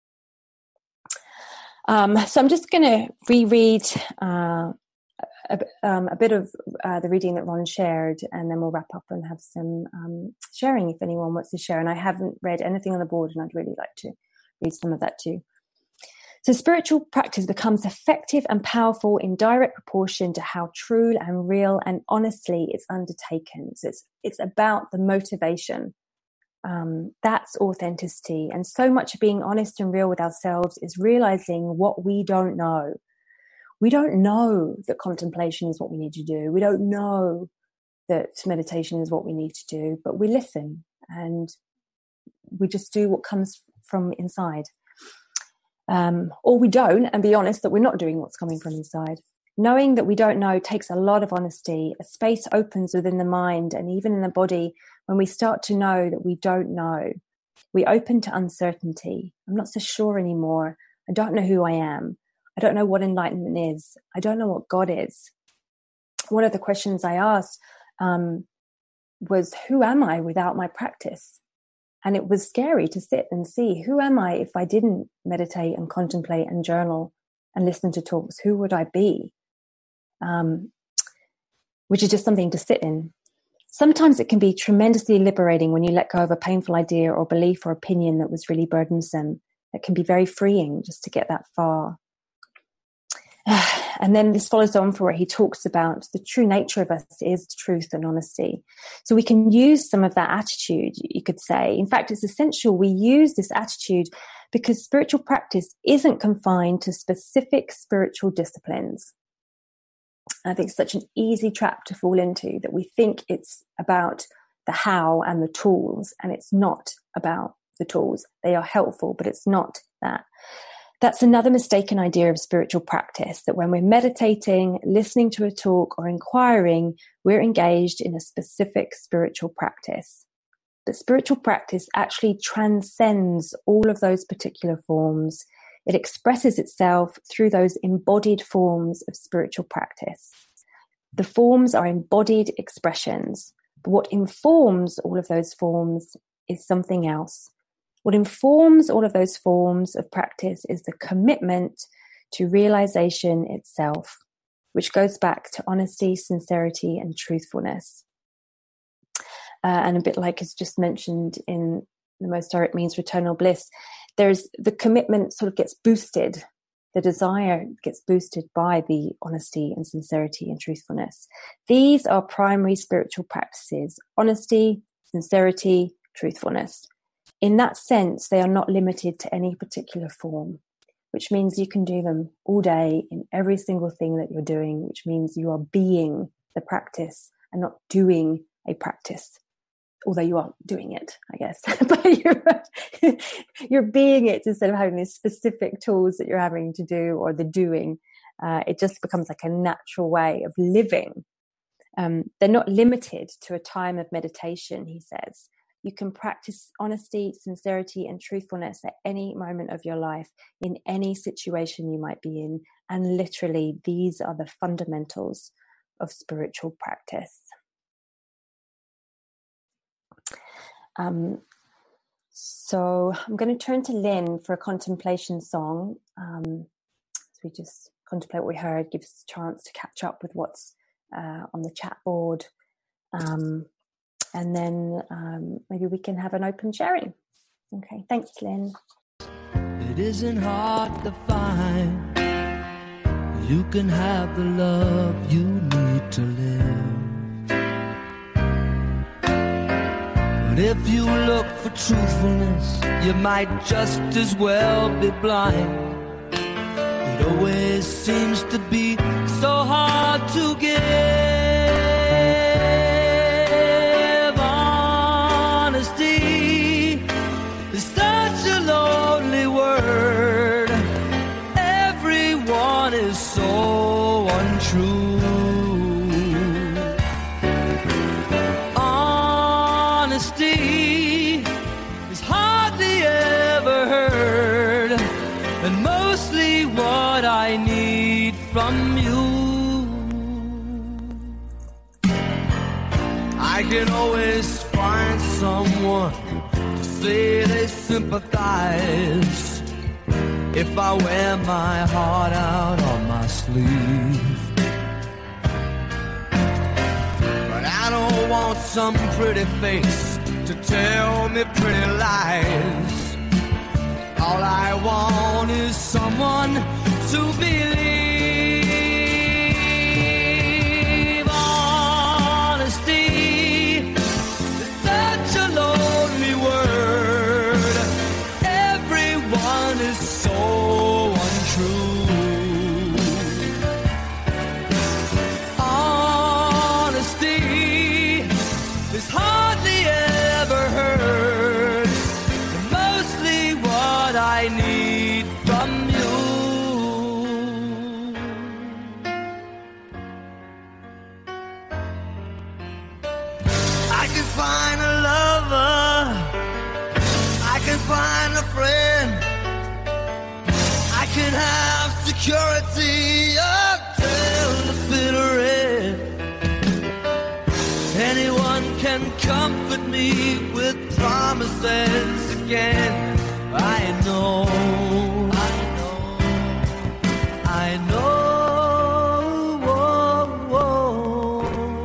Um, so I'm just going to reread uh, a, um, a bit of uh, the reading that Ron shared, and then we'll wrap up and have some um, sharing if anyone wants to share. And I haven't read anything on the board, and I'd really like to read some of that too. So spiritual practice becomes effective and powerful in direct proportion to how true and real and honestly it's undertaken. So it's, it's about the motivation. Um, that's authenticity. And so much of being honest and real with ourselves is realizing what we don't know. We don't know that contemplation is what we need to do. We don't know that meditation is what we need to do, but we listen and we just do what comes from inside. Um, or we don't, and be honest that we're not doing what's coming from inside. Knowing that we don't know takes a lot of honesty. A space opens within the mind and even in the body when we start to know that we don't know. We open to uncertainty. I'm not so sure anymore. I don't know who I am. I don't know what enlightenment is. I don't know what God is. One of the questions I asked um, was, who am I without my practice? And it was scary to sit and see, who am I if I didn't meditate and contemplate and journal and listen to talks? Who would I be? Um, which is just something to sit in. Sometimes it can be tremendously liberating when you let go of a painful idea or belief or opinion that was really burdensome. It can be very freeing just to get that far. And then this follows on for where he talks about the true nature of us is truth and honesty. So we can use some of that attitude, you could say. In fact, it's essential we use this attitude because spiritual practice isn't confined to specific spiritual disciplines. I think it's such an easy trap to fall into, that we think it's about the how and the tools, and it's not about the tools. They are helpful, but it's not that. That's another mistaken idea of spiritual practice, that when we're meditating, listening to a talk, or inquiring, we're engaged in a specific spiritual practice. But spiritual practice actually transcends all of those particular forms. It expresses itself through those embodied forms of spiritual practice. The forms are embodied expressions, but what informs all of those forms is something else. What informs all of those forms of practice is the commitment to realization itself, which goes back to honesty, sincerity, and truthfulness. Uh, and a bit like it's just mentioned in The Most Direct Means for Eternal Bliss, there's the commitment sort of gets boosted. The desire gets boosted by the honesty and sincerity and truthfulness. These are primary spiritual practices: honesty, sincerity, truthfulness. In that sense, they are not limited to any particular form, which means you can do them all day in every single thing that you're doing, which means you are being the practice and not doing a practice. Although you are doing it, I guess, but you're, you're being it instead of having these specific tools that you're having to do, or the doing. Uh, it just becomes like a natural way of living. Um, they're not limited to a time of meditation, he says. You can practice honesty, sincerity, and truthfulness at any moment of your life, in any situation you might be in. And literally, these are the fundamentals of spiritual practice. Um, so I'm going to turn to Lynn for a contemplation song. Um, so we just contemplate what we heard, gives us a chance to catch up with what's uh, on the chat board. Um, and then um, maybe we can have an open sharing. Okay, thanks, Lynn. It isn't hard to find. You can have the love you need to live. But if you look for truthfulness, you might just as well be blind. It always seems to be so hard to give. Honesty is such a lonely word. Everyone is so untrue. Honesty is hardly ever heard, and mostly what I need from you. I can always find someone to say they sympathize if I wear my heart out on my sleeve. But I don't want some pretty face to tell me pretty lies. All I want is someone to believe. Honesty is such a lonely word. Everyone is so untrue. Honesty is hardly ever heard, and mostly what I need from you. I can find a lover, I can find a friend, I can have security until the bitter end. Anyone can comfort me with promises again. I know, I know, I know. Whoa, whoa.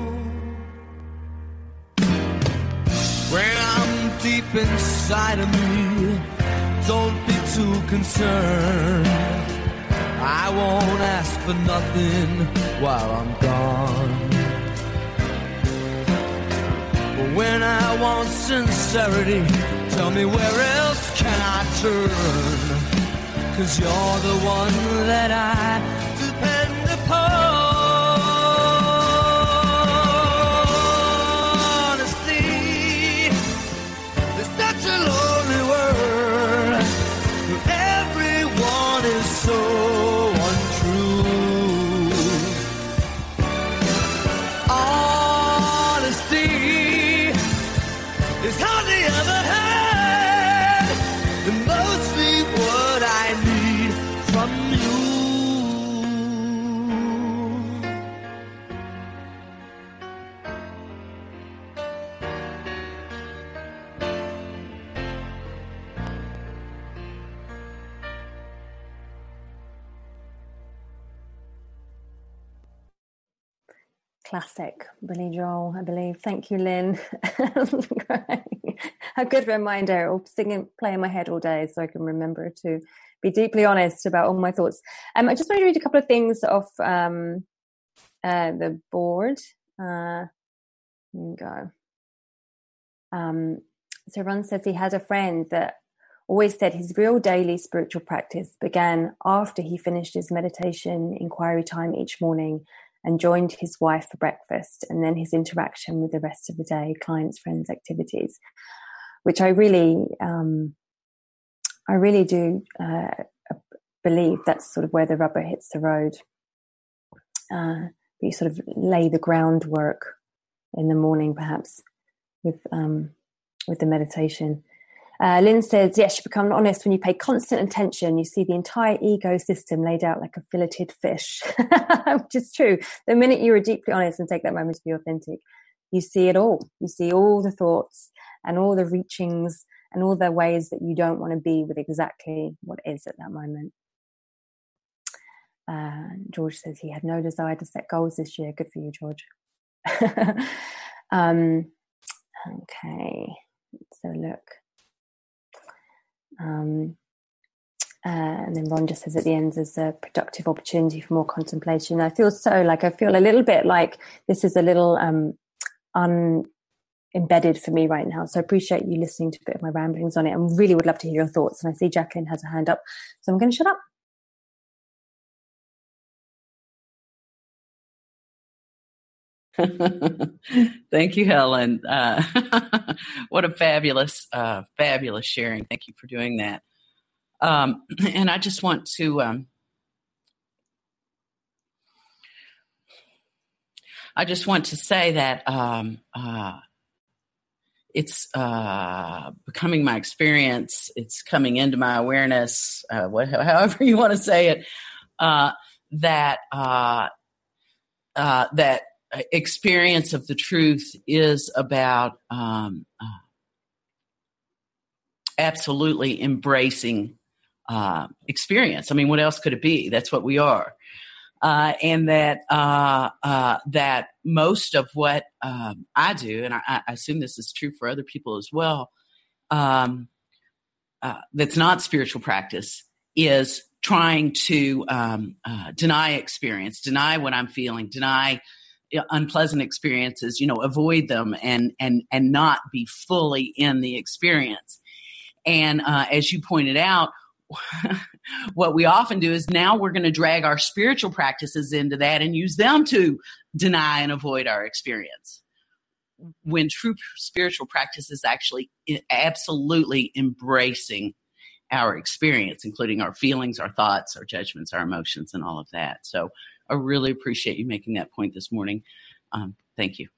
When I'm deep inside of me, don't be too concerned. I won't ask for nothing while I'm gone. But when I want sincerity, tell me where else can I turn? 'Cause you're the one that I depend upon. Honesty is such a lonely word. Everyone is so untrue. Honesty is hardly ever heard, and mostly what I need from you. Classic Billy Joel, I believe. Thank you, Lynn. A good reminder. I'll sing and play in my head all day so I can remember to be deeply honest about all my thoughts. Um, I just wanted to read a couple of things off um, uh, the board. Uh, here we go. Um, so Ron says he had a friend that always said his real daily spiritual practice began after he finished his meditation inquiry time each morning and joined his wife for breakfast, and then his interaction with the rest of the day, clients, friends, activities, which I really, um, I really do uh, believe that's sort of where the rubber hits the road. Uh, you sort of lay the groundwork in the morning, perhaps, with um, with the meditation. Uh, Lynn says, yes, you become honest when you pay constant attention. You see the entire ecosystem laid out like a filleted fish, which is true. The minute you are deeply honest and take that moment to be authentic, you see it all. You see all the thoughts and all the reachings and all the ways that you don't want to be with exactly what is at that moment. Uh, George says he had no desire to set goals this year. Good for you, George. um, okay, so look. Um, uh, and then Ron just says at the end there's a productive opportunity for more contemplation. I feel so like I feel a little bit like this is a little um, un-embedded for me right now. So I appreciate you listening to a bit of my ramblings on it and really would love to hear your thoughts. And I see Jacqueline has a hand up, so I'm going to shut up. Thank you, Helen. Uh, what a fabulous, uh, fabulous sharing. Thank you for doing that. Um, and I just want to, um, I just want to say that um, uh, it's uh, becoming my experience. It's coming into my awareness, uh, what, however you want to say it, uh, that uh, uh, that. experience of the truth is about um, uh, absolutely embracing uh, experience. I mean, what else could it be? That's what we are. Uh, and that uh, uh, that most of what um, I do, and I, I assume this is true for other people as well, um, uh, that's not spiritual practice, is trying to um, uh, deny experience, deny what I'm feeling, deny unpleasant experiences, you know, avoid them and and and not be fully in the experience. And uh, as you pointed out, what we often do is now we're going to drag our spiritual practices into that and use them to deny and avoid our experience. When true spiritual practice is actually absolutely embracing our experience, including our feelings, our thoughts, our judgments, our emotions, and all of that. So I really appreciate you making that point this morning. Um, thank you.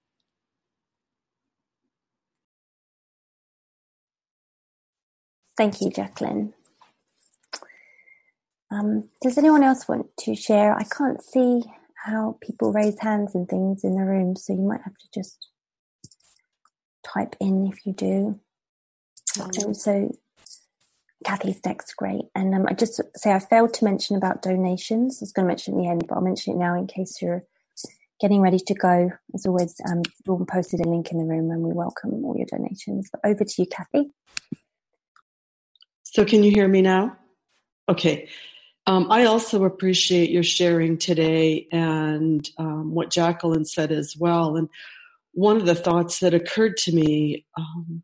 Thank you, Jacqueline. Um, does anyone else want to share? I can't see how people raise hands and things in the room, so you might have to just type in if you do. Um, so Kathy's next, great. And um, I just say I failed to mention about donations. I was going to mention at the end, but I'll mention it now in case you're getting ready to go. As always, um, Dawn posted a link in the room and we welcome all your donations. But over to you, Kathy. So can you hear me now? Okay. Um, I also appreciate your sharing today and um, what Jacqueline said as well. And one of the thoughts that occurred to me um,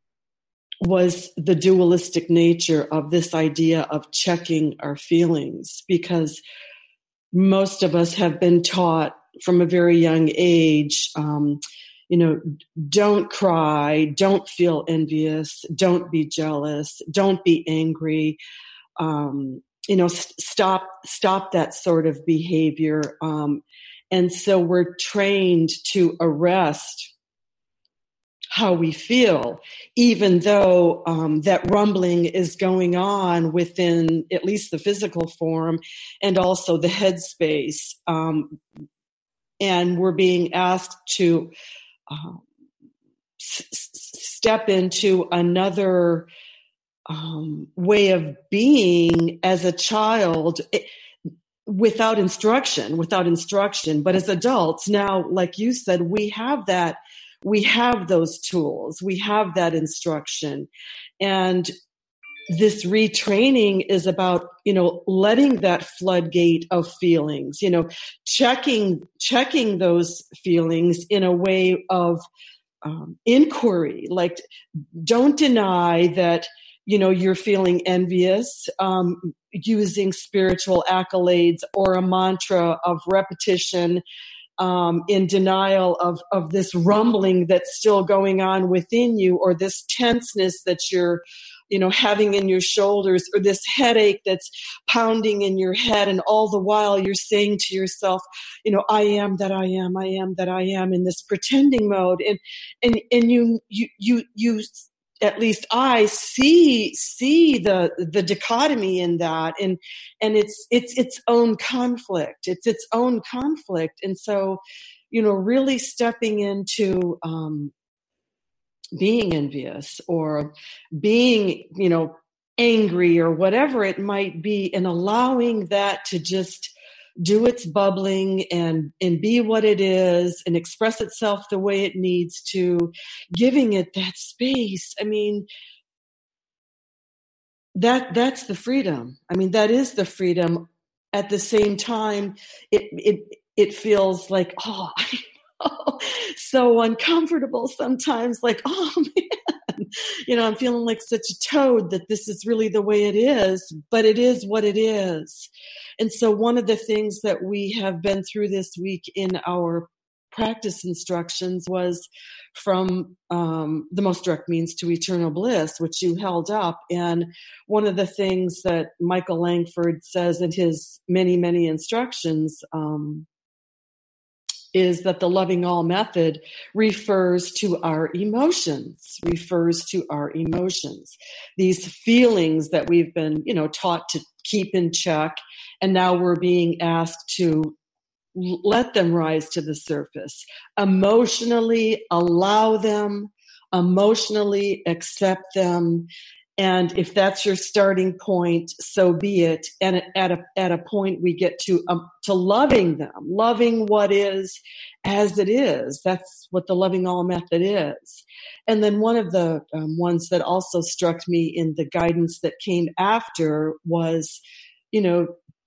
was the dualistic nature of this idea of checking our feelings, because most of us have been taught from a very young age, um, you know, don't cry, don't feel envious, don't be jealous, don't be angry, um, you know, st- stop, stop that sort of behavior. Um, and so we're trained to arrest how we feel, even though um, that rumbling is going on within at least the physical form and also the headspace. Um, and we're being asked to uh, s- step into another um, way of being as a child it, without instruction, without instruction. But as adults now, like you said, we have that. We have those tools. We have that instruction. And this retraining is about, you know, letting that floodgate of feelings, you know, checking, checking those feelings in a way of um, inquiry. Like, don't deny that, you know, you're feeling envious, um, using spiritual accolades or a mantra of repetition, Um, in denial of, of this rumbling that's still going on within you, or this tenseness that you're, you know, having in your shoulders, or this headache that's pounding in your head. And all the while you're saying to yourself, you know, I am that I am, I am that I am, in this pretending mode. And, and, and you, you, you, you, at least I see, see the, the dichotomy in that, and, and it's, it's its own conflict. It's its own conflict. And so, you know, really stepping into, um, being envious or being, you know, angry or whatever it might be, and allowing that to just do its bubbling and, and be what it is and express itself the way it needs to, giving it that space. I mean, that, that's the freedom. I mean, that is the freedom. At the same time, it, it, it feels like, oh, I know, so uncomfortable sometimes, like, oh man, you know, I'm feeling like such a toad that this is really the way it is, but it is what it is. And so one of the things that we have been through this week in our practice instructions was from um, The Most Direct Means to Eternal Bliss, which you held up. And one of the things that Michael Langford says in his many, many instructions um, is that the Loving All method refers to our emotions, refers to our emotions, these feelings that we've been, you know, taught to keep in check. And now we're being asked to let them rise to the surface, emotionally allow them, emotionally accept them. And if that's your starting point, so be it. And at a, at a point we get to, um, to loving them, loving what is as it is. That's what the Loving All method is. And then one of the um, ones that also struck me in the guidance that came after was, you know,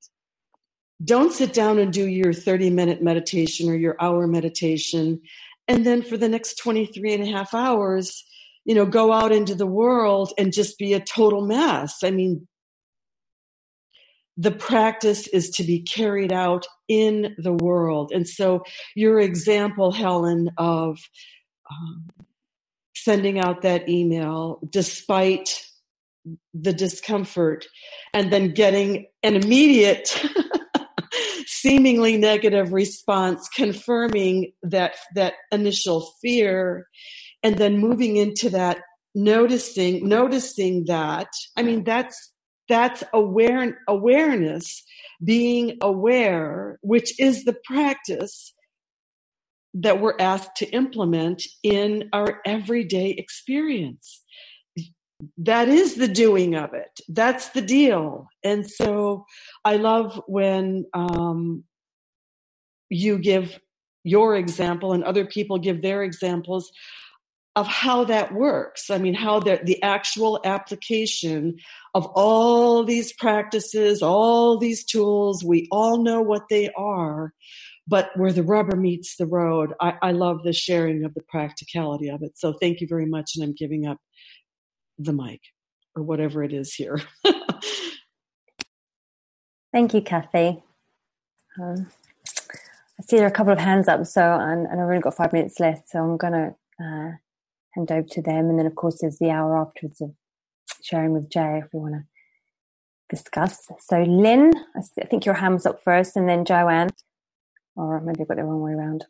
don't sit down and do your thirty minute meditation or your hour meditation. And then for the next twenty-three and a half hours, you know, go out into the world and just be a total mess. I mean, the practice is to be carried out in the world. And so your example, Helen, of um, sending out that email despite the discomfort and then getting an immediate seemingly negative response, confirming that that initial fear, and then moving into that noticing, noticing that. I mean, that's that's aware awareness, being aware, which is the practice that we're asked to implement in our everyday experience. that is the doing of it. That's the deal. And so I love when um, you give your example and other people give their examples of how that works. I mean, how the, the actual application of all these practices, all these tools, we all know what they are, but where the rubber meets the road, I, I love the sharing of the practicality of it. So thank you very much, and I'm giving up the mic or whatever it is here. Thank you, Kathy. Um, I see there are a couple of hands up, so and, and I've only got five minutes left, so I'm going to uh, hand over to them. And then, of course, there's the hour afterwards of sharing with Jay if we want to discuss. So, Lynn, I think your hand's up first, and then Joanne. Or maybe I got the wrong way around.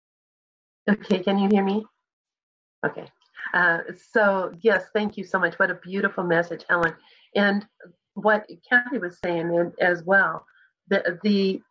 Okay, can you hear me? Okay. Uh, so, yes, thank you so much. What a beautiful message, Helen. And what Kathy was saying as well, the, the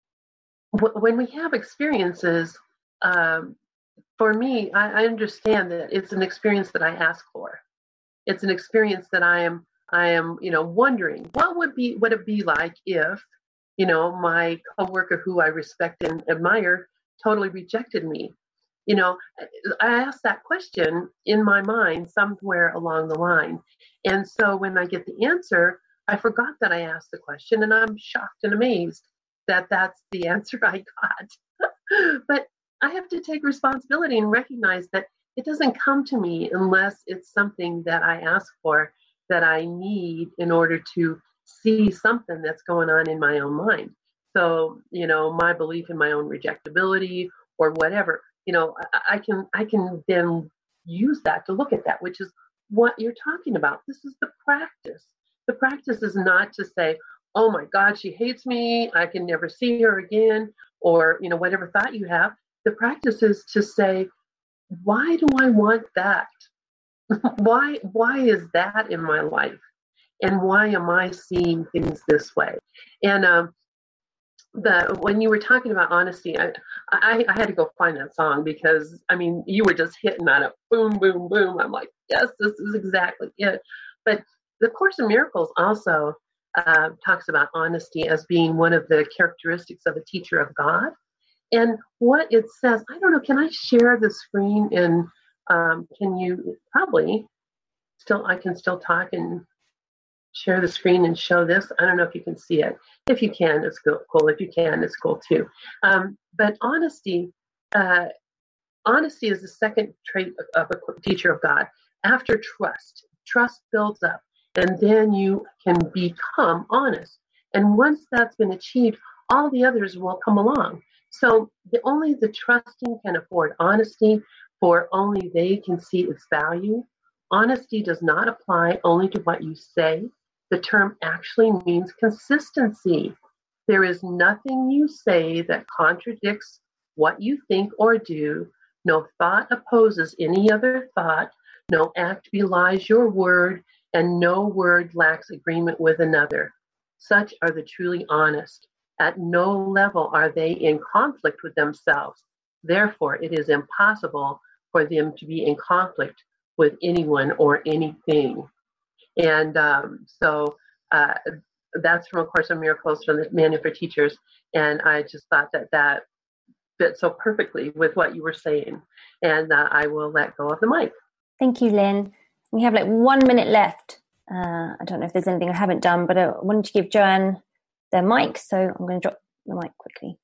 w- when we have experiences, um, for me, I, I understand that it's an experience that I ask for. It's an experience that I am, I am, you know, wondering what would be, would it be like if, you know, my coworker who I respect and admire totally rejected me. You know, I asked that question in my mind somewhere along the line. And so when I get the answer, I forgot that I asked the question, and I'm shocked and amazed that that's the answer I got. But I have to take responsibility and recognize that it doesn't come to me unless it's something that I ask for, that I need in order to see something that's going on in my own mind. So, you know, my belief in my own rejectability or whatever, you know, I, I can I can then use that to look at that, which is what you're talking about. This is the practice. The practice is not to say, oh my God, she hates me, I can never see her again, or, you know, whatever thought you have. The practice is to say, why do I want that? why why is that in my life? And why am I seeing things this way? And um, the when you were talking about honesty, I, I, I had to go find that song because, I mean, you were just hitting on it. Boom, boom, boom. I'm like, yes, this is exactly it. But the Course in Miracles also uh, talks about honesty as being one of the characteristics of a teacher of God. And what it says, I don't know, can I share the screen? And um, can you probably still, I can still talk and share the screen and show this. I don't know if you can see it. If you can, it's cool. If you can, it's cool too. Um, but honesty, uh, honesty is the second trait of a teacher of God. After trust, trust builds up, and then you can become honest. And once that's been achieved, all the others will come along. So the, only the trusting can afford honesty, for only they can see its value. Honesty does not apply only to what you say. The term actually means consistency. There is nothing you say that contradicts what you think or do. No thought opposes any other thought. No act belies your word, and no word lacks agreement with another. Such are the truly honest. At no level are they in conflict with themselves. Therefore, it is impossible for them to be in conflict with anyone or anything. And um, so uh, that's from A Course in Miracles from the Manual for Teachers. And I just thought that that fit so perfectly with what you were saying. And uh, I will let go of the mic. Thank you, Lynn. We have like one minute left. Uh, I don't know if there's anything I haven't done, but I wanted to give Joanne the mic. So I'm going to drop the mic quickly.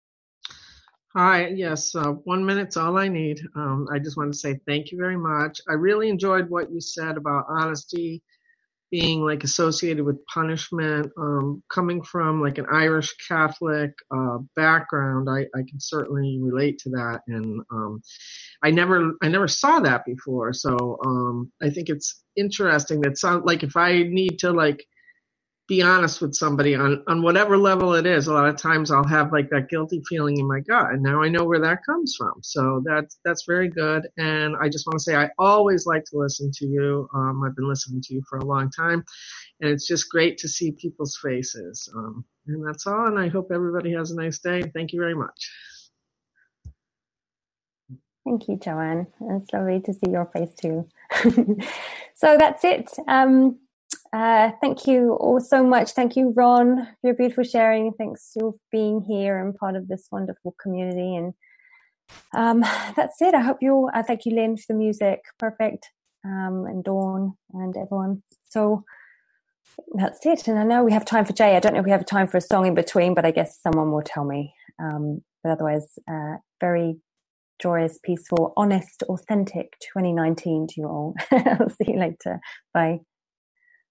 Hi, yes, uh, one minute's all I need. Um, I just want to say thank you very much. I really enjoyed what you said about honesty being like associated with punishment. Um, coming from like an Irish Catholic uh, background, I, I can certainly relate to that. And um, I never, I never saw that before. So um, I think it's interesting that sound like if I need to like be honest with somebody on, on whatever level it is, a lot of times I'll have like that guilty feeling in my gut. And now I know where that comes from. So that's, that's very good. And I just want to say, I always like to listen to you. Um, I've been listening to you for a long time, and it's just great to see people's faces. Um, and that's all. And I hope everybody has a nice day. Thank you very much. Thank you, Joanne. It's lovely to see your face too. So that's it. Um, uh, thank you all so much. Thank you, Ron, for your beautiful sharing. Thanks for being here and part of this wonderful community. And um, that's it. I hope you all, uh, thank you, Lynn, for the music. Perfect. Um, and Dawn and everyone. So that's it. And I know we have time for Jay. I don't know if we have time for a song in between, but I guess someone will tell me. Um, but otherwise, uh, very joyous, peaceful, honest, authentic twenty nineteen to you all. I'll see you later. Bye.